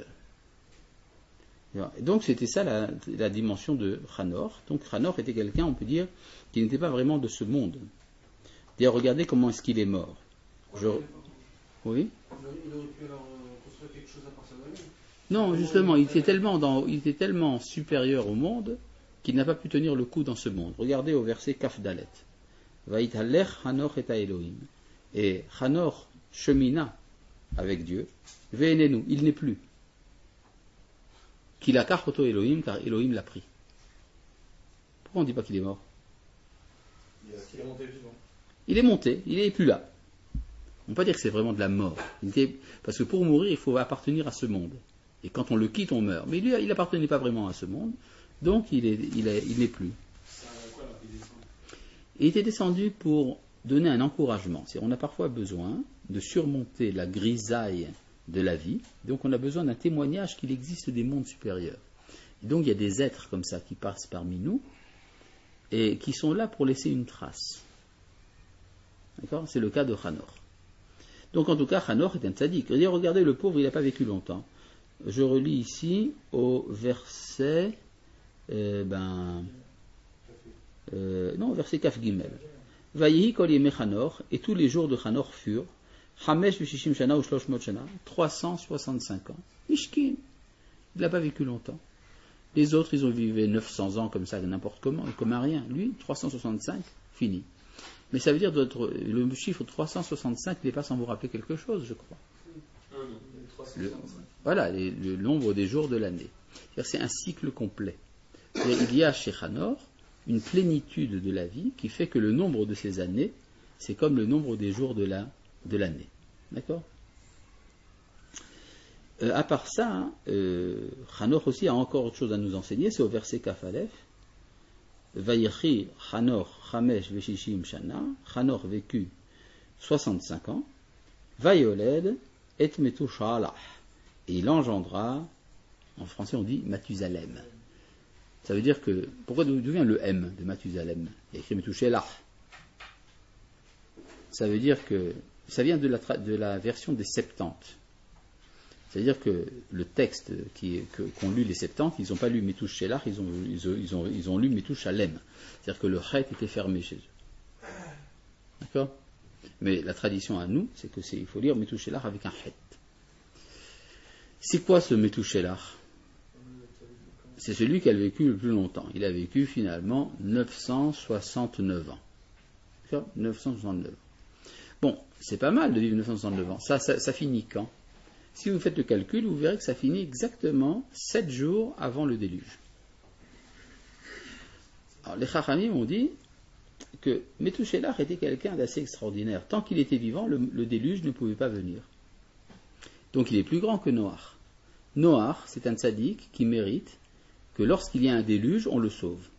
Et donc, c'était ça la, la dimension de Hanor. Donc, Hanor était quelqu'un, on peut dire, qui n'était pas vraiment de ce monde. D'ailleurs, regardez comment est-ce qu'il est mort. Je... Oui? Il aurait pu alors construire quelque chose à part sa famille. Non, justement, il était tellement, dans, il était tellement supérieur au monde qu'il n'a pas pu tenir le coup dans ce monde. Regardez au verset Kaf Dalet. Vaïtalech Hanor et Elohim. Et Hanor chemina avec Dieu. Ve'enenu, il n'est plus. Qu'il a kachoto Elohim, car Elohim l'a pris. Pourquoi on ne dit pas qu'il est mort? Il est monté vivant. Il est monté, il n'est plus là. On ne peut pas dire que c'est vraiment de la mort. Était... Parce que pour mourir, il faut appartenir à ce monde. Et quand on le quitte, on meurt. Mais lui, il n'appartenait pas vraiment à ce monde. Donc, il, est, il, est, il n'est plus. Il était descendu pour donner un encouragement. C'est, on a parfois besoin de surmonter la grisaille de la vie. Donc, on a besoin d'un témoignage qu'il existe des mondes supérieurs. Et donc, il y a des êtres comme ça qui passent parmi nous et qui sont là pour laisser une trace. D'accord? C'est le cas de Hanor. Donc en tout cas, Hanor est un tzaddik. Regardez, le pauvre, il n'a pas vécu longtemps. Je relis ici au verset... Euh, ben, euh, non, au verset Kaf Gimel. Vayihi kol yemei Hanor, et tous les jours de Hanor furent Hamesh v'shishim shana ou shloshmot shana, trois cent soixante-cinq ans. Mishkin. Il n'a pas vécu longtemps. Les autres, ils ont vécu neuf cents ans comme ça, n'importe comment, comme un rien. Lui, trois cent soixante-cinq, fini. Mais ça veut dire d'autres, le chiffre trois cent soixante-cinq n'est pas sans vous rappeler quelque chose, je crois. Le, voilà, les, le nombre des jours de l'année. C'est un cycle complet. Il y a chez Hanor une plénitude de la vie qui fait que le nombre de ces années, c'est comme le nombre des jours de, la, de l'année. D'accord? euh, À part ça, euh, Hanor aussi a encore autre chose à nous enseigner, c'est au verset Kaf Aleph. Vayichi Hanor Chamesh Veshishim Shana, Hanor vécut soixante-cinq ans, Vayoled et Metushalah, et il engendra, en français on dit Mathusalem. Ça veut dire que, pourquoi d'où vient le M de Mathusalem? Il y a écrit Metushalah. Ça veut dire que, ça vient de la, de la version des Septante. C'est-à-dire que le texte qui, que, qu'ont lu les Septante, ils n'ont pas lu Metouche Shelach, ils ont, ils, ont, ils, ont, ils ont lu Metouche Shalem. C'est-à-dire que le chet était fermé chez eux. D'accord? Mais la tradition à nous, c'est que c'est, il faut lire Metouche Shelach avec un chet. C'est quoi ce Metouche Shelach? C'est celui qui a vécu le plus longtemps. Il a vécu finalement neuf cent soixante-neuf ans. D'accord? neuf cent soixante-neuf ans. Bon, c'est pas mal de vivre neuf cent soixante-neuf ans. Ça, ça, ça finit quand? Si vous faites le calcul, vous verrez que ça finit exactement sept jours avant le déluge. Alors, les Chachamim ont dit que Methuselah était quelqu'un d'assez extraordinaire. Tant qu'il était vivant, le, le déluge ne pouvait pas venir. Donc il est plus grand que Noach. Noach, c'est un tzaddik qui mérite que lorsqu'il y a un déluge, on le sauve.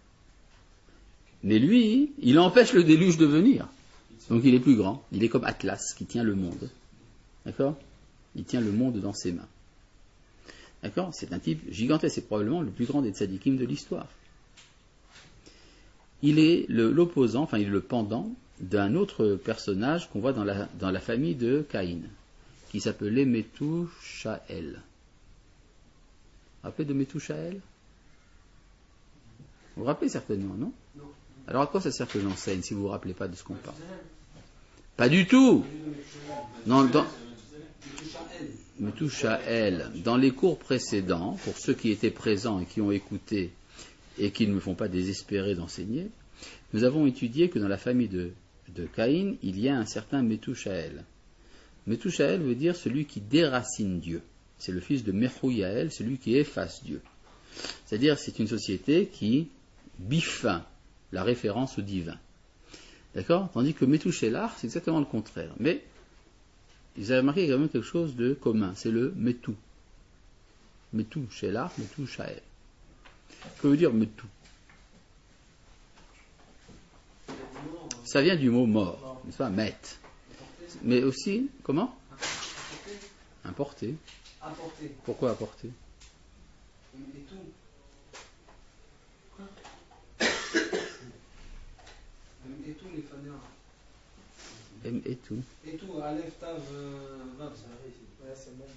Mais lui, il empêche le déluge de venir. Donc il est plus grand. Il est comme Atlas qui tient le monde. D'accord ? Il tient le monde dans ses mains. D'accord? C'est un type gigantesque, c'est probablement le plus grand des tzadikim de l'histoire. il est le- l'opposant, enfin il est le pendant d'un autre personnage qu'on voit dans la, dans la famille de Caïn, qui s'appelait Métouchaël. Vous vous rappelez de Métouchaël? Vous vous rappelez certainement, non? Non. Alors à quoi ça sert que j'enseigne si vous ne vous rappelez pas de ce qu'on parle? Pas du tout. Non, dans, Métouchaël, dans les cours précédents, pour ceux qui étaient présents et qui ont écouté et qui ne me font pas désespérer d'enseigner, nous avons étudié que dans la famille de, de Caïn, il y a un certain Métouchaël. Métouchaël veut dire celui qui déracine Dieu. C'est le fils de Mechouyaël, celui qui efface Dieu. C'est-à-dire c'est une société qui biffe la référence au divin. D'accord? Tandis que Métouchélar, c'est exactement le contraire. Mais ils avaient remarqué également quelque chose de commun, c'est le Métou. Métouchélar, Métouchaël. Que veut dire Métou? Ça vient du mot mort, n'est-ce pas? Met. Mais aussi, comment? Importé. Apporter. Pourquoi apporter? Et tout. Et tout, les faneurs. M et tout. Et tout, Aleph, Tav, Vav, ça arrive. Ouais, c'est bon.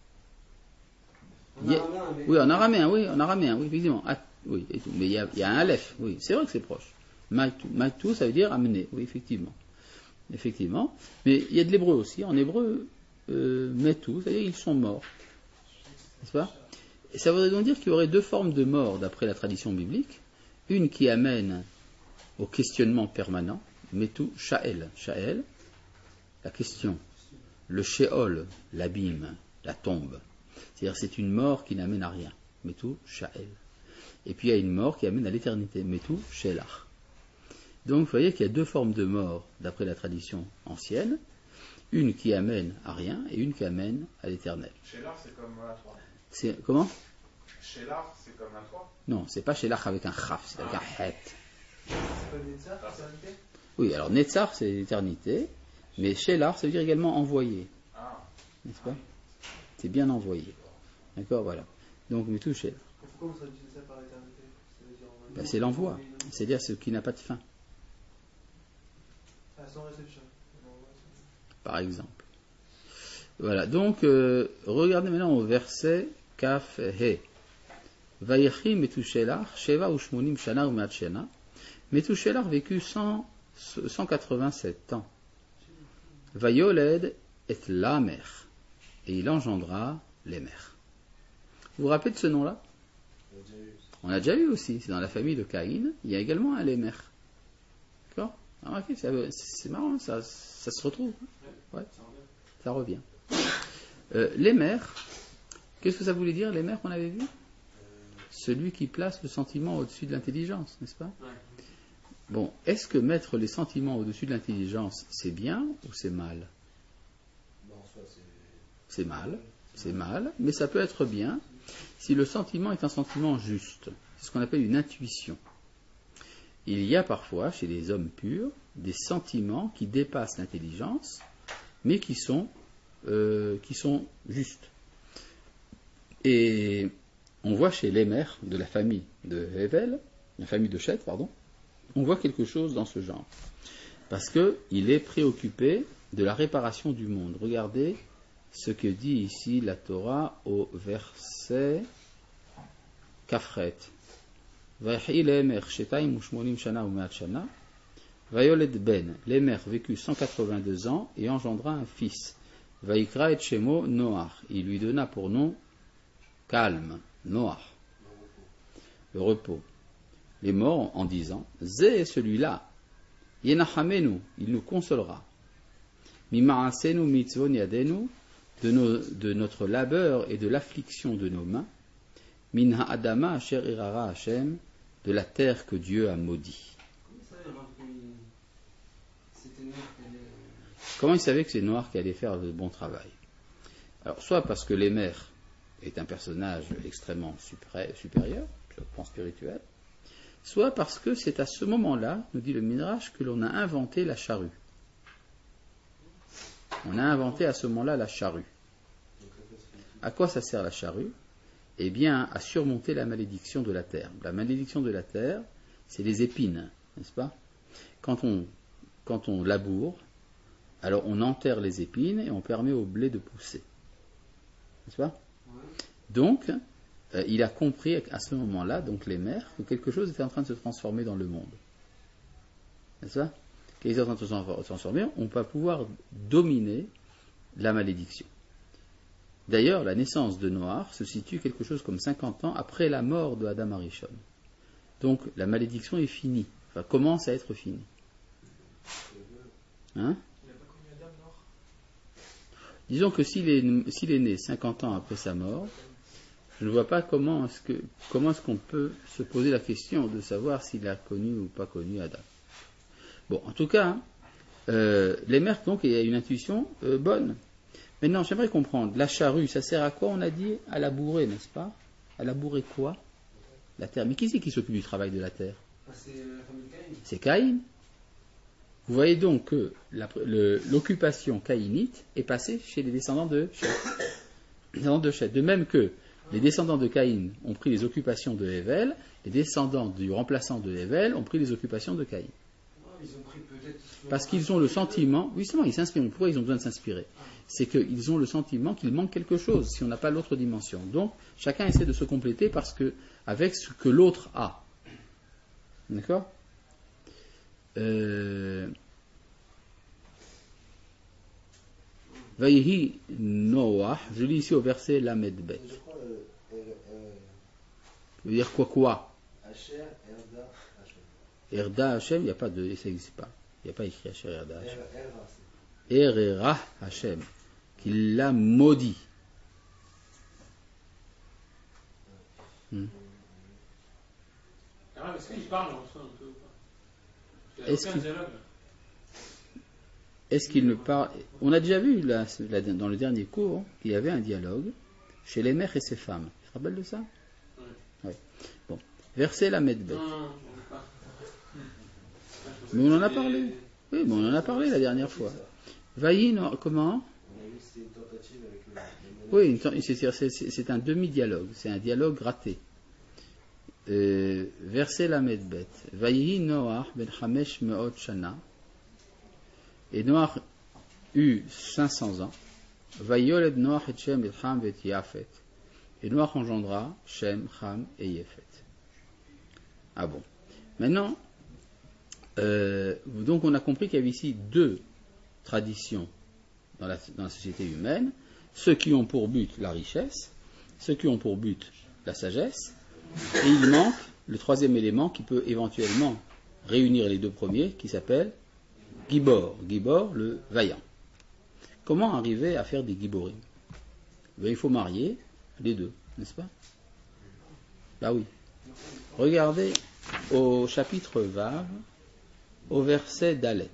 En Yeah. araméen, mais... Oui, en araméen, oui, en araméen, oui, effectivement. Ah, oui, et tout. Mais il y a, il y a un aleph, oui, c'est vrai que c'est proche. Maitou, Maitou, ça veut dire amener, oui, effectivement. Effectivement. Mais il y a de l'hébreu aussi. En hébreu, euh, Metou, c'est-à-dire ils sont morts. N'est-ce pas? Et ça voudrait donc dire qu'il y aurait deux formes de mort d'après la tradition biblique. Une qui amène au questionnement permanent, Metou, Shaël. Shaël, la question. Le Sheol, l'abîme, la tombe. C'est-à-dire c'est une mort qui n'amène à rien. Metou, Shaël. Et puis il y a une mort qui amène à l'éternité. Metou, Shelach. Donc vous voyez qu'il y a deux formes de mort d'après la tradition ancienne. Une qui amène à rien et une qui amène à l'éternel. Shelach, c'est comme la toi. C'est, comment? Shelach, c'est comme la toi. Non, c'est pas Shelach avec un chaf, c'est avec un het. C'est pas le Netzar, c'est l'éternité. Oui, alors Netzar c'est l'éternité, mais Shelach ça veut dire également envoyé. Ah. N'est-ce pas? C'est bien envoyé. D'accord, voilà. Donc Metou Shelach. Pourquoi vous traduisez ça par l'éternité? Ça veut dire envoyer. Ben, c'est l'envoi, c'est-à-dire ce qui n'a pas de fin, Ah, sans réception. par exemple. Voilà, donc euh, regardez maintenant au verset Kaf He. Vayechi Metushelach, Sheva Ushmonim Shana ou Matshena. Metushelach vécut cent, cent quatre-vingt-sept ans. Vayoled et Lamer. Et il engendra les mers. Vous vous rappelez de ce nom-là? On l'a déjà eu aussi, c'est dans la famille de Caïn, il y a également un Lémer. D'accord? Remarquez, c'est, c'est marrant, ça, ça se retrouve. Ouais, ça revient. Euh, Lémer, qu'est-ce que ça voulait dire, Lémer qu'on avait vu? Celui qui place le sentiment au-dessus de l'intelligence, n'est-ce pas? Bon, est-ce que mettre les sentiments au-dessus de l'intelligence, c'est bien ou c'est mal? C'est mal, c'est mal, mais ça peut être bien si le sentiment est un sentiment juste. C'est ce qu'on appelle une intuition. Il y a parfois, chez les hommes purs, des sentiments qui dépassent l'intelligence, mais qui sont, euh, qui sont justes. Et on voit chez Lémer, de la famille de Hevel, la famille de Chet, pardon, on voit quelque chose dans ce genre. Parce qu'il est préoccupé de la réparation du monde. Regardez ce que dit ici la Torah au verset Kafret. Vayechi Lémer Shetaim Ushmonim Shana Umeat Shana. Vayoled Ben. Lémer vécut cent quatre-vingt-deux ans et engendra un fils. Vayikra et Shemo Noach. Il lui donna pour nom calme, Noach. Le repos. Les morts en disant Zé est celui-là. Yenachamenu. Il nous consolera. Mimaasenu mitzvon yadenu. De, nos, de notre labeur et de l'affliction de nos mains, min ha'adama asher irara Hashem, de la terre que Dieu a maudit. Comment il savait que c'est Noir qui allait faire le bon travail? Alors, soit parce que Lémer est un personnage extrêmement supré, supérieur, sur le plan spirituel, soit parce que c'est à ce moment-là, nous dit le Midrash, que l'on a inventé la charrue. On a inventé à ce moment-là la charrue. À quoi ça sert la charrue? Eh bien, à surmonter la malédiction de la terre. La malédiction de la terre, c'est les épines. n'est-ce pas? Quand on, quand on laboure, alors on enterre les épines et on permet au blé de pousser. N'est-ce pas? Donc, euh, il a compris à ce moment-là, donc les mères, que quelque chose était en train de se transformer dans le monde. N'est-ce pas? Qu'il est en train de se transformer, on va pouvoir dominer la malédiction. D'ailleurs, la naissance de Noach se situe quelque chose comme cinquante ans après la mort de Adam Arishon. Donc, la malédiction est finie, enfin, commence à être finie. Hein? Il n'a pas connu Adam, Noach. Disons que s'il est, s'il est né cinquante ans après sa mort, je ne vois pas comment est-ce que, comment est-ce qu'on peut se poser la question de savoir s'il a connu ou pas connu Adam. Bon, en tout cas, euh, les mères, donc, il y a une intuition euh, bonne. Maintenant, j'aimerais comprendre, la charrue, ça sert à quoi? On a dit à labourer, n'est-ce pas? À labourer quoi? La terre. Mais qui c'est qui s'occupe du travail de la terre? Ah, c'est la famille Caïn. C'est Caïn. Vous voyez donc que la, le, l'occupation caïnite est passée chez les descendants de Chet. Les descendants de Chet. De même que les descendants de Caïn ont pris les occupations de Hével, les descendants du remplaçant de Hével ont pris les occupations de Caïn. Ils ont pris peut-être. Parce qu'ils ont le sentiment, oui, justement, ils s'inspirent. Pourquoi ils ont besoin de s'inspirer? C'est qu'ils ont le sentiment qu'il manque quelque chose si on n'a pas l'autre dimension. Donc, chacun essaie de se compléter parce que, avec ce que l'autre a. D'accord? Euh... Vaïhi Noah, je lis ici au verset Lamed Bet. Je crois, euh, euh, euh, Ça veut dire quoi quoi? Asher, Erda, Hashem. Erda Hashem, il n'y a pas de, ça n'existe pas. Il n'y a pas écrit Asher Erda Hashem. Er- Erda, c'est- Erera Hashem, qu'il l'a maudit. Hmm. Alors, est-ce qu'ils parlent entre eux un peu ou pas? Il n'y a Est-ce aucun qu'il- dialogue. Est-ce qu'il ne parle... On a déjà vu là, là, dans le dernier cours qu'il y avait un dialogue chez les mères et ses femmes. Tu te rappelles de ça? Oui. Oui. Bon. Verset la Medbet. Non, non, non, je ne pas. Mais on en a parlé. Oui, mais on en a parlé la dernière fois. Vaï, non, comment? On a vu que c'était une tentative avec le. le Oui, une ten- c'est, c'est- c'est- c'est un demi-dialogue. C'est un dialogue raté. Euh, verset la Medbet. Vaïhi Noach ben Hamesh Meot Shana. Et Noach eut cinq cents ans. Vayoled Noach et Shem et Ham et Yafet. Et Noach engendra Shem, Ham et Yafet. Ah bon. Maintenant, euh, donc on a compris qu'il y avait ici deux traditions dans la, dans la société humaine. Ceux qui ont pour but la richesse, ceux qui ont pour but la sagesse, et il manque le troisième élément qui peut éventuellement réunir les deux premiers, qui s'appelle Gibor, Gibor, le vaillant. Comment arriver à faire des Giborim? Ben, il faut marier les deux, n'est-ce pas? Bah oui. Regardez au chapitre Vav, au verset Dalet.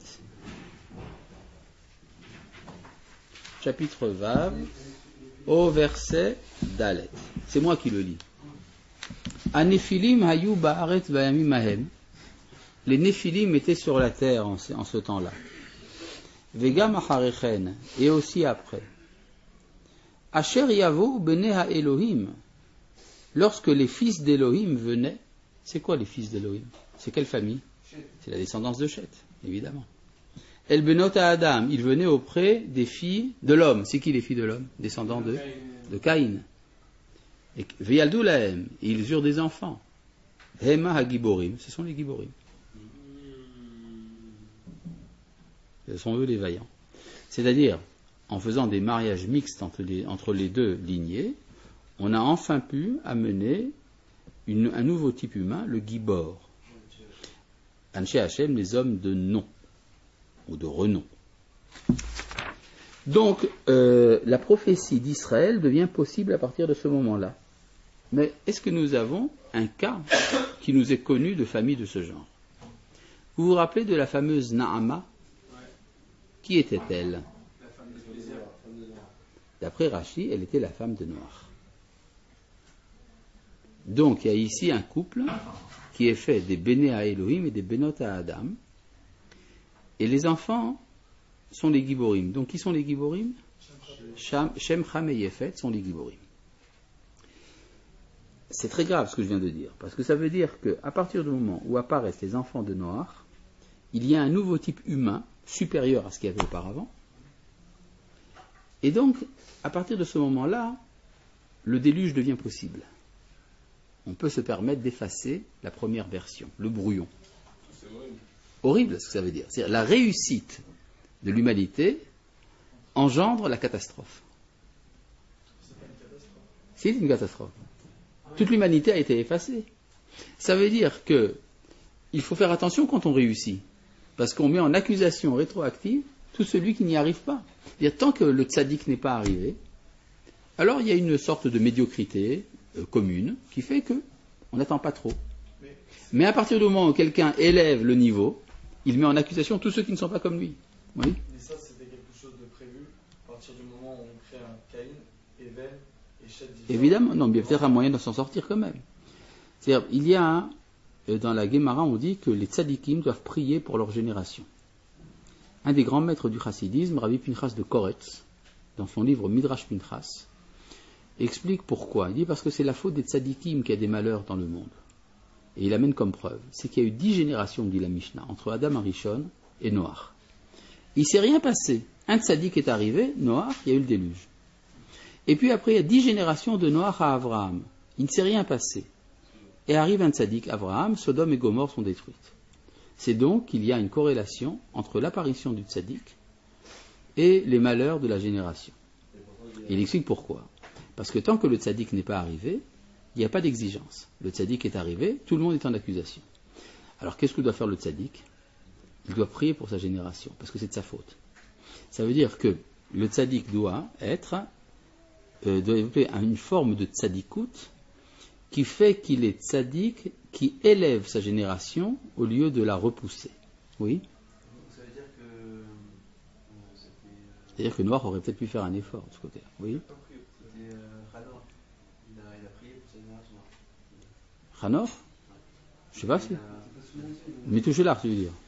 Chapitre Vav, au verset Dalet. C'est moi qui le lis. Anephilim hayu ba'aret vayamim mahem. Les Néphilim étaient sur la terre en ce, en ce temps-là. Vegam acharechen, et aussi après. Asher yavo bene ha Elohim. Lorsque les fils d'Elohim venaient, c'est quoi les fils d'Elohim? C'est quelle famille? C'est la descendance de Chet, évidemment. El benot à Adam, ils venaient auprès des filles de l'homme. C'est qui les filles de l'homme? Descendants de, de Caïn. Et Veyaldou lahem, ils eurent des enfants. Hema ha Giborim, ce sont les Giborim. Ce sont eux les vaillants. C'est-à-dire, en faisant des mariages mixtes entre les, entre les deux lignées, on a enfin pu amener une, un nouveau type humain, le Gibor. Anshe Hashem, les hommes de nom, ou de renom. Donc, euh, la prophétie d'Israël devient possible à partir de ce moment-là. Mais est-ce que nous avons un cas qui nous est connu de famille de ce genre? Vous vous rappelez de la fameuse Naama? Qui était-elle? La femme de plaisir. D'après Rashi, elle était la femme de Noach. Donc, il y a ici un couple qui est fait des Béné à Elohim et des Bénot à Adam. Et les enfants sont les Giborim. Donc, qui sont les Giborim? Shem, Ham et Yefet sont les Giborim. c'est très grave ce que je viens de dire, parce que ça veut dire qu'à partir du moment où apparaissent les enfants de Noach, il y a un nouveau type humain supérieur à ce qu'il y avait auparavant. Et donc, à partir de ce moment-là, le déluge devient possible. On peut se permettre d'effacer la première version, le brouillon. C'est horrible. Horrible, ce que ça veut dire. C'est-à-dire la réussite de l'humanité engendre la catastrophe. C'est pas une catastrophe. C'est une catastrophe. Toute l'humanité a été effacée. Ça veut dire que il faut faire attention quand on réussit, parce qu'on met en accusation rétroactive tout celui qui n'y arrive pas. C'est-à-dire, tant que le tzaddik n'est pas arrivé, alors il y a une sorte de médiocrité euh, commune qui fait que on n'attend pas trop. Mais, Mais à partir du moment où quelqu'un élève le niveau, il met en accusation tous ceux qui ne sont pas comme lui. Oui. mais ça, c'était quelque chose de prévu à partir du moment où on crée un Caïn, Evel et Chet différents. Évidemment, non, mais il y a peut-être un moyen de s'en sortir quand même. C'est-à-dire, il y a un, euh, dans la Gemara, on dit que les tzadikim doivent prier pour leur génération. Un des grands maîtres du chassidisme, Rabbi Pinchas de Koretz, dans son livre Midrash Pinchas, explique pourquoi. Il dit parce que c'est la faute des tzadikim qui a des malheurs dans le monde. Et il amène comme preuve, c'est qu'il y a eu dix générations, dit la Mishnah, entre Adam Arishon et Noach. Il ne s'est rien passé. Un tzadik est arrivé, Noach, il y a eu le déluge. Et puis après, il y a dix générations de Noach à Abraham. Il ne s'est rien passé. Et arrive un tzadik, Abraham, Sodome et Gomorre sont détruites. C'est donc qu'il y a une corrélation entre l'apparition du tzaddik et les malheurs de la génération. Et il explique pourquoi. Parce que tant que le tzaddik n'est pas arrivé, il n'y a pas d'exigence. Le tzaddik est arrivé, tout le monde est en accusation. Alors qu'est-ce que doit faire le tzaddik? Il doit prier pour sa génération, parce que c'est de sa faute. Ça veut dire que le tzaddik doit être, euh, doit développer une forme de tzaddikout qui fait qu'il est tzaddik qui élève sa génération au lieu de la repousser. Oui. Donc ça veut dire que. euh, c'était. euh, C'est-à-dire que Noach aurait peut-être pu faire un effort de ce côté-là. Oui. C'était euh, Ranor. Il a, il a prié pour sa génération. Hanor? Je sais pas si. Il a- Mais toucher l'art, tu veux dire.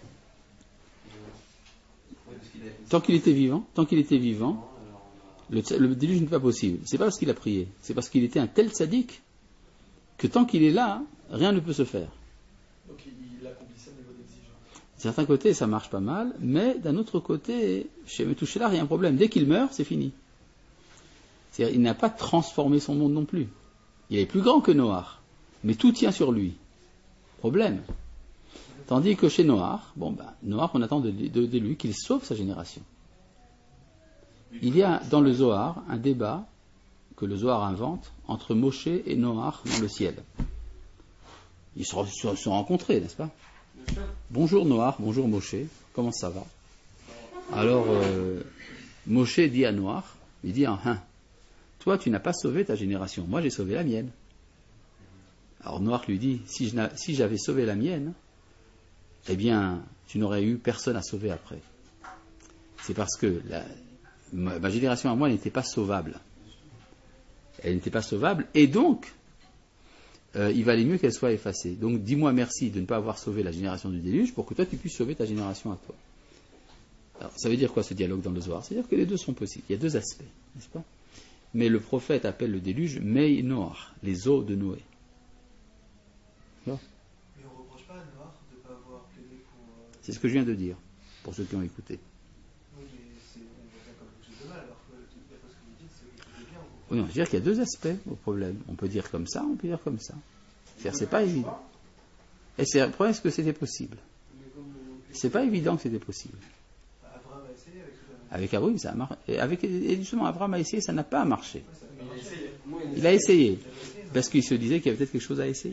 Ouais, parce qu'il a- Tant qu'il était vivant, tant qu'il était vivant, Alors, on a- le, tsa- le déluge n'est pas possible. C'est pas parce qu'il a prié, c'est parce qu'il était un tel tzaddik que tant qu'il est là, rien ne peut se faire. Donc il, il accomplissait un niveau d'exigence. De certains côtés, ça marche pas mal, mais d'un autre côté, chez Metouchélar, il y a un problème. Dès qu'il meurt, c'est fini. C'est-à-dire, il n'a pas transformé son monde non plus. Il est plus grand que Noach, mais tout tient sur lui. Problème. Tandis que chez Noach, bon ben, Noach, on attend de, de- de lui qu'il sauve sa génération. Il y a dans le Zohar un débat que le Zohar invente entre Moshe et Noach dans le ciel. Ils se, se sont rencontrés, n'est-ce pas? Bonjour Noach, bonjour Moshe, comment ça va? Alors, euh, Moshe dit à Noach, il dit, ah, hein, toi tu n'as pas sauvé ta génération, moi j'ai sauvé la mienne. Alors Noach lui dit, si, je n'a- si j'avais sauvé la mienne, eh bien, tu n'aurais eu personne à sauver après. C'est parce que la- ma, ma génération à moi n'était pas sauvable. Elle n'était pas sauvable, et donc, euh, il valait mieux qu'elle soit effacée. Donc, dis-moi merci de ne pas avoir sauvé la génération du déluge pour que toi, tu puisses sauver ta génération à toi. Alors, ça veut dire quoi ce dialogue dans le Zohar? C'est-à-dire que les deux sont possibles. Il y a deux aspects, n'est-ce pas? Mais le prophète appelle le déluge Mei Noach, les eaux de Noé. Mais on ne reproche pas à Noir de ne pas avoir plaidé pour. euh, C'est ce que je viens de dire, pour ceux qui ont écouté. Oui, mais c'est, on voit bien comme quelque chose de mal, alors que d'après ce que vous dites, c'est quelque chose de bien. Oui, non, c'est-à-dire qu'il y a deux aspects au problème. On peut dire comme ça, on peut dire comme ça. C'est-à-dire, c'est pas évident. Et c'est le problème, est-ce que c'était possible? C'est pas évident que c'était possible. Abraham a essayé avec ce Avec Abraham, ça a marché. Et, avec, et justement, Abraham a essayé, ça n'a pas marché. Mais il a essayé. Il a essayé, parce qu'il se disait qu'il y avait peut-être quelque chose à essayer.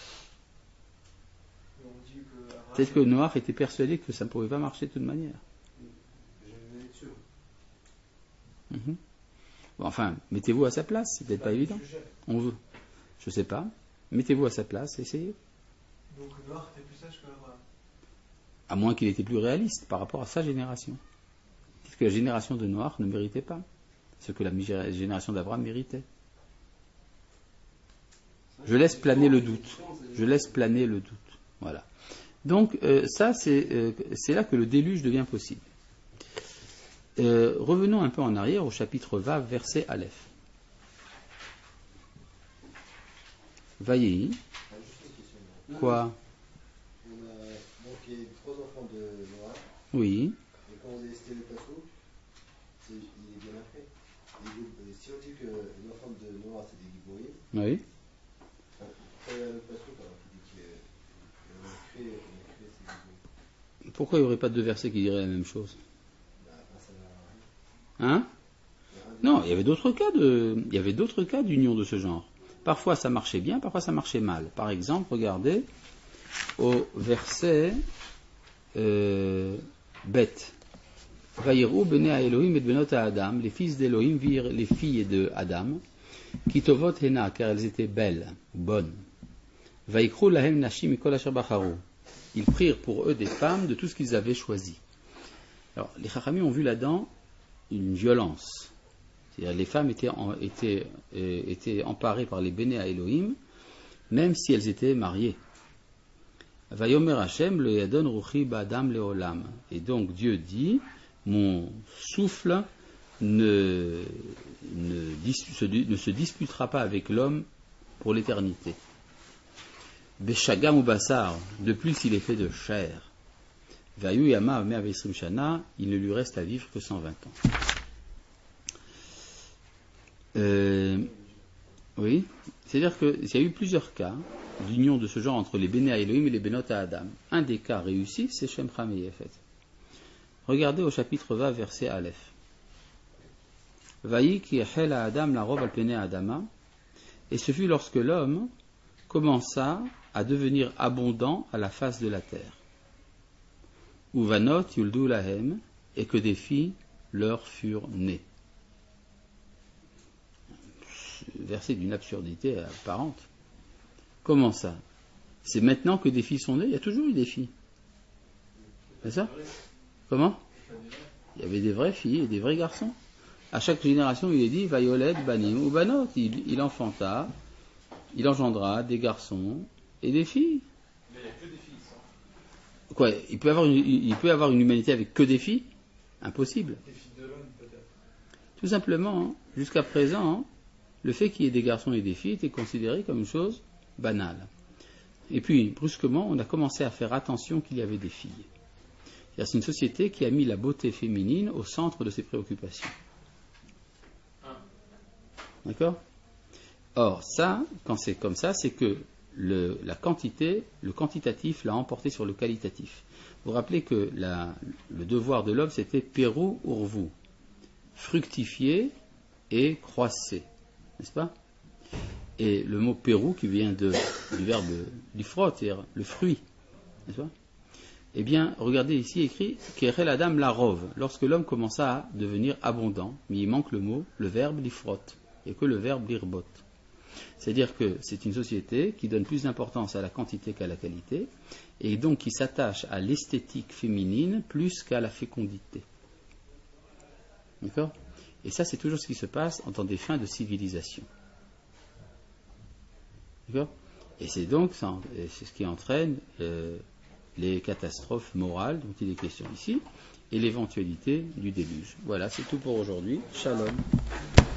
Mais on dit que Abraham. Peut-être que Noach était persuadé que ça ne pouvait pas marcher de toute manière. J'ai une lecture. Mhm. Bon, enfin, mettez-vous à sa place, c'est peut-être pas évident. On veut. Je sais pas. Mettez-vous à sa place, essayez. Donc Noir était plus sage que Abraham. À moins qu'il était plus réaliste par rapport à sa génération. Parce que la génération de Noach ne méritait pas ce que la génération d'Abraham méritait. Je laisse planer le doute. Je laisse planer le doute. Voilà. Donc, euh, ça, c'est, euh, c'est là que le déluge devient possible. Euh, revenons un peu en arrière au chapitre Vav, verset Aleph. Vaillez. Ah, juste une question. là. Quoi? On a donc il y a trois enfants de Noah. Oui. Et quand vous avez cité le plateau, c'est- il est bien après. Et vous- euh, si on dit que les enfants de Noah c'est des Giborim, Oui. pourquoi il y a le plateau par exemple, qui dit qu'on a créé, on a créé ces Giborim? Pourquoi il n'y aurait pas deux versets qui diraient la même chose? Bah, bah, ça n'a rien. Hein? Il y a un des- Non, il y avait d'autres cas de, il y avait d'autres cas d'union de ce genre. Parfois ça marchait bien, parfois ça marchait mal. Par exemple, regardez au verset euh, Bet. Vaïrou bene à Elohim et benot à Adam, les fils d'Elohim virent les filles de Adam, qui tovot hena, car elles étaient belles, bonnes. Vaïkrou lahem nashim mikol asher bacharu. Ils prirent pour eux des femmes de tout ce qu'ils avaient choisi. Alors, les Chachamim ont vu là-dedans une violence. C'est-à-dire, les femmes étaient, en, étaient, euh, étaient emparées par les béné à Elohim, même si elles étaient mariées. Vayomer Hashem le yadon ruchi ba'adam leolam. Et donc Dieu dit, mon souffle ne, ne, dis, se, ne se disputera pas avec l'homme pour l'éternité. Beshagam ou Bassar, de plus il est fait de chair. Vayu Yama Omer Vesrim Shana, il ne lui reste à vivre que cent vingt ans. Euh, oui, c'est-à-dire qu'il y a eu plusieurs cas d'union de ce genre entre les Béné à Elohim et les Bénot à Adam. Un des cas réussis, c'est Shem Ham et Yefet. Regardez au chapitre vingt, verset Aleph. Vayi ki echel à Adam la robe al pene Adama, et ce fut lorsque l'homme commença à devenir abondant à la face de la terre. Uvanot yuldu lahem, et que des filles leur furent nées. Verset d'une absurdité apparente. Comment ça? C'est maintenant que des filles sont nées? Il y a toujours eu des filles. C'est ça? Comment? Il y avait des vraies filles et des vrais garçons. À chaque génération, il est dit Vayolet, Banim ou Banot. Il, il enfanta, il engendra des garçons et des filles. Mais il n'y a que des filles, ça. Quoi? Il peut avoir une, il peut avoir une humanité avec que des filles? Impossible. Les filles de l'homme, peut-être. Tout simplement, hein, jusqu'à présent, hein, le fait qu'il y ait des garçons et des filles était considéré comme une chose banale. Et puis, brusquement, on a commencé à faire attention qu'il y avait des filles. C'est-à-dire, c'est une société qui a mis la beauté féminine au centre de ses préoccupations. D'accord? Or, ça, quand c'est comme ça, c'est que le, la quantité, le quantitatif l'a emporté sur le qualitatif. Vous vous rappelez que la, le devoir de l'homme, c'était Péru urvu, fructifier et croisser, n'est-ce pas? Et le mot Péru, qui vient de, du verbe lifrot, c'est-à-dire le fruit, n'est-ce pas? Eh bien, regardez ici écrit Kerel Adam la rove, lorsque l'homme commença à devenir abondant, mais il manque le mot, le verbe lifrot, et que le verbe lirbot. C'est-à-dire que c'est une société qui donne plus d'importance à la quantité qu'à la qualité, et donc qui s'attache à l'esthétique féminine plus qu'à la fécondité. D'accord? Et ça, c'est toujours ce qui se passe dans des fins de civilisation. D'accord? Et c'est donc ça, c'est ce qui entraîne euh, les catastrophes morales dont il est question ici, et l'éventualité du déluge. Voilà, c'est tout pour aujourd'hui. Shalom.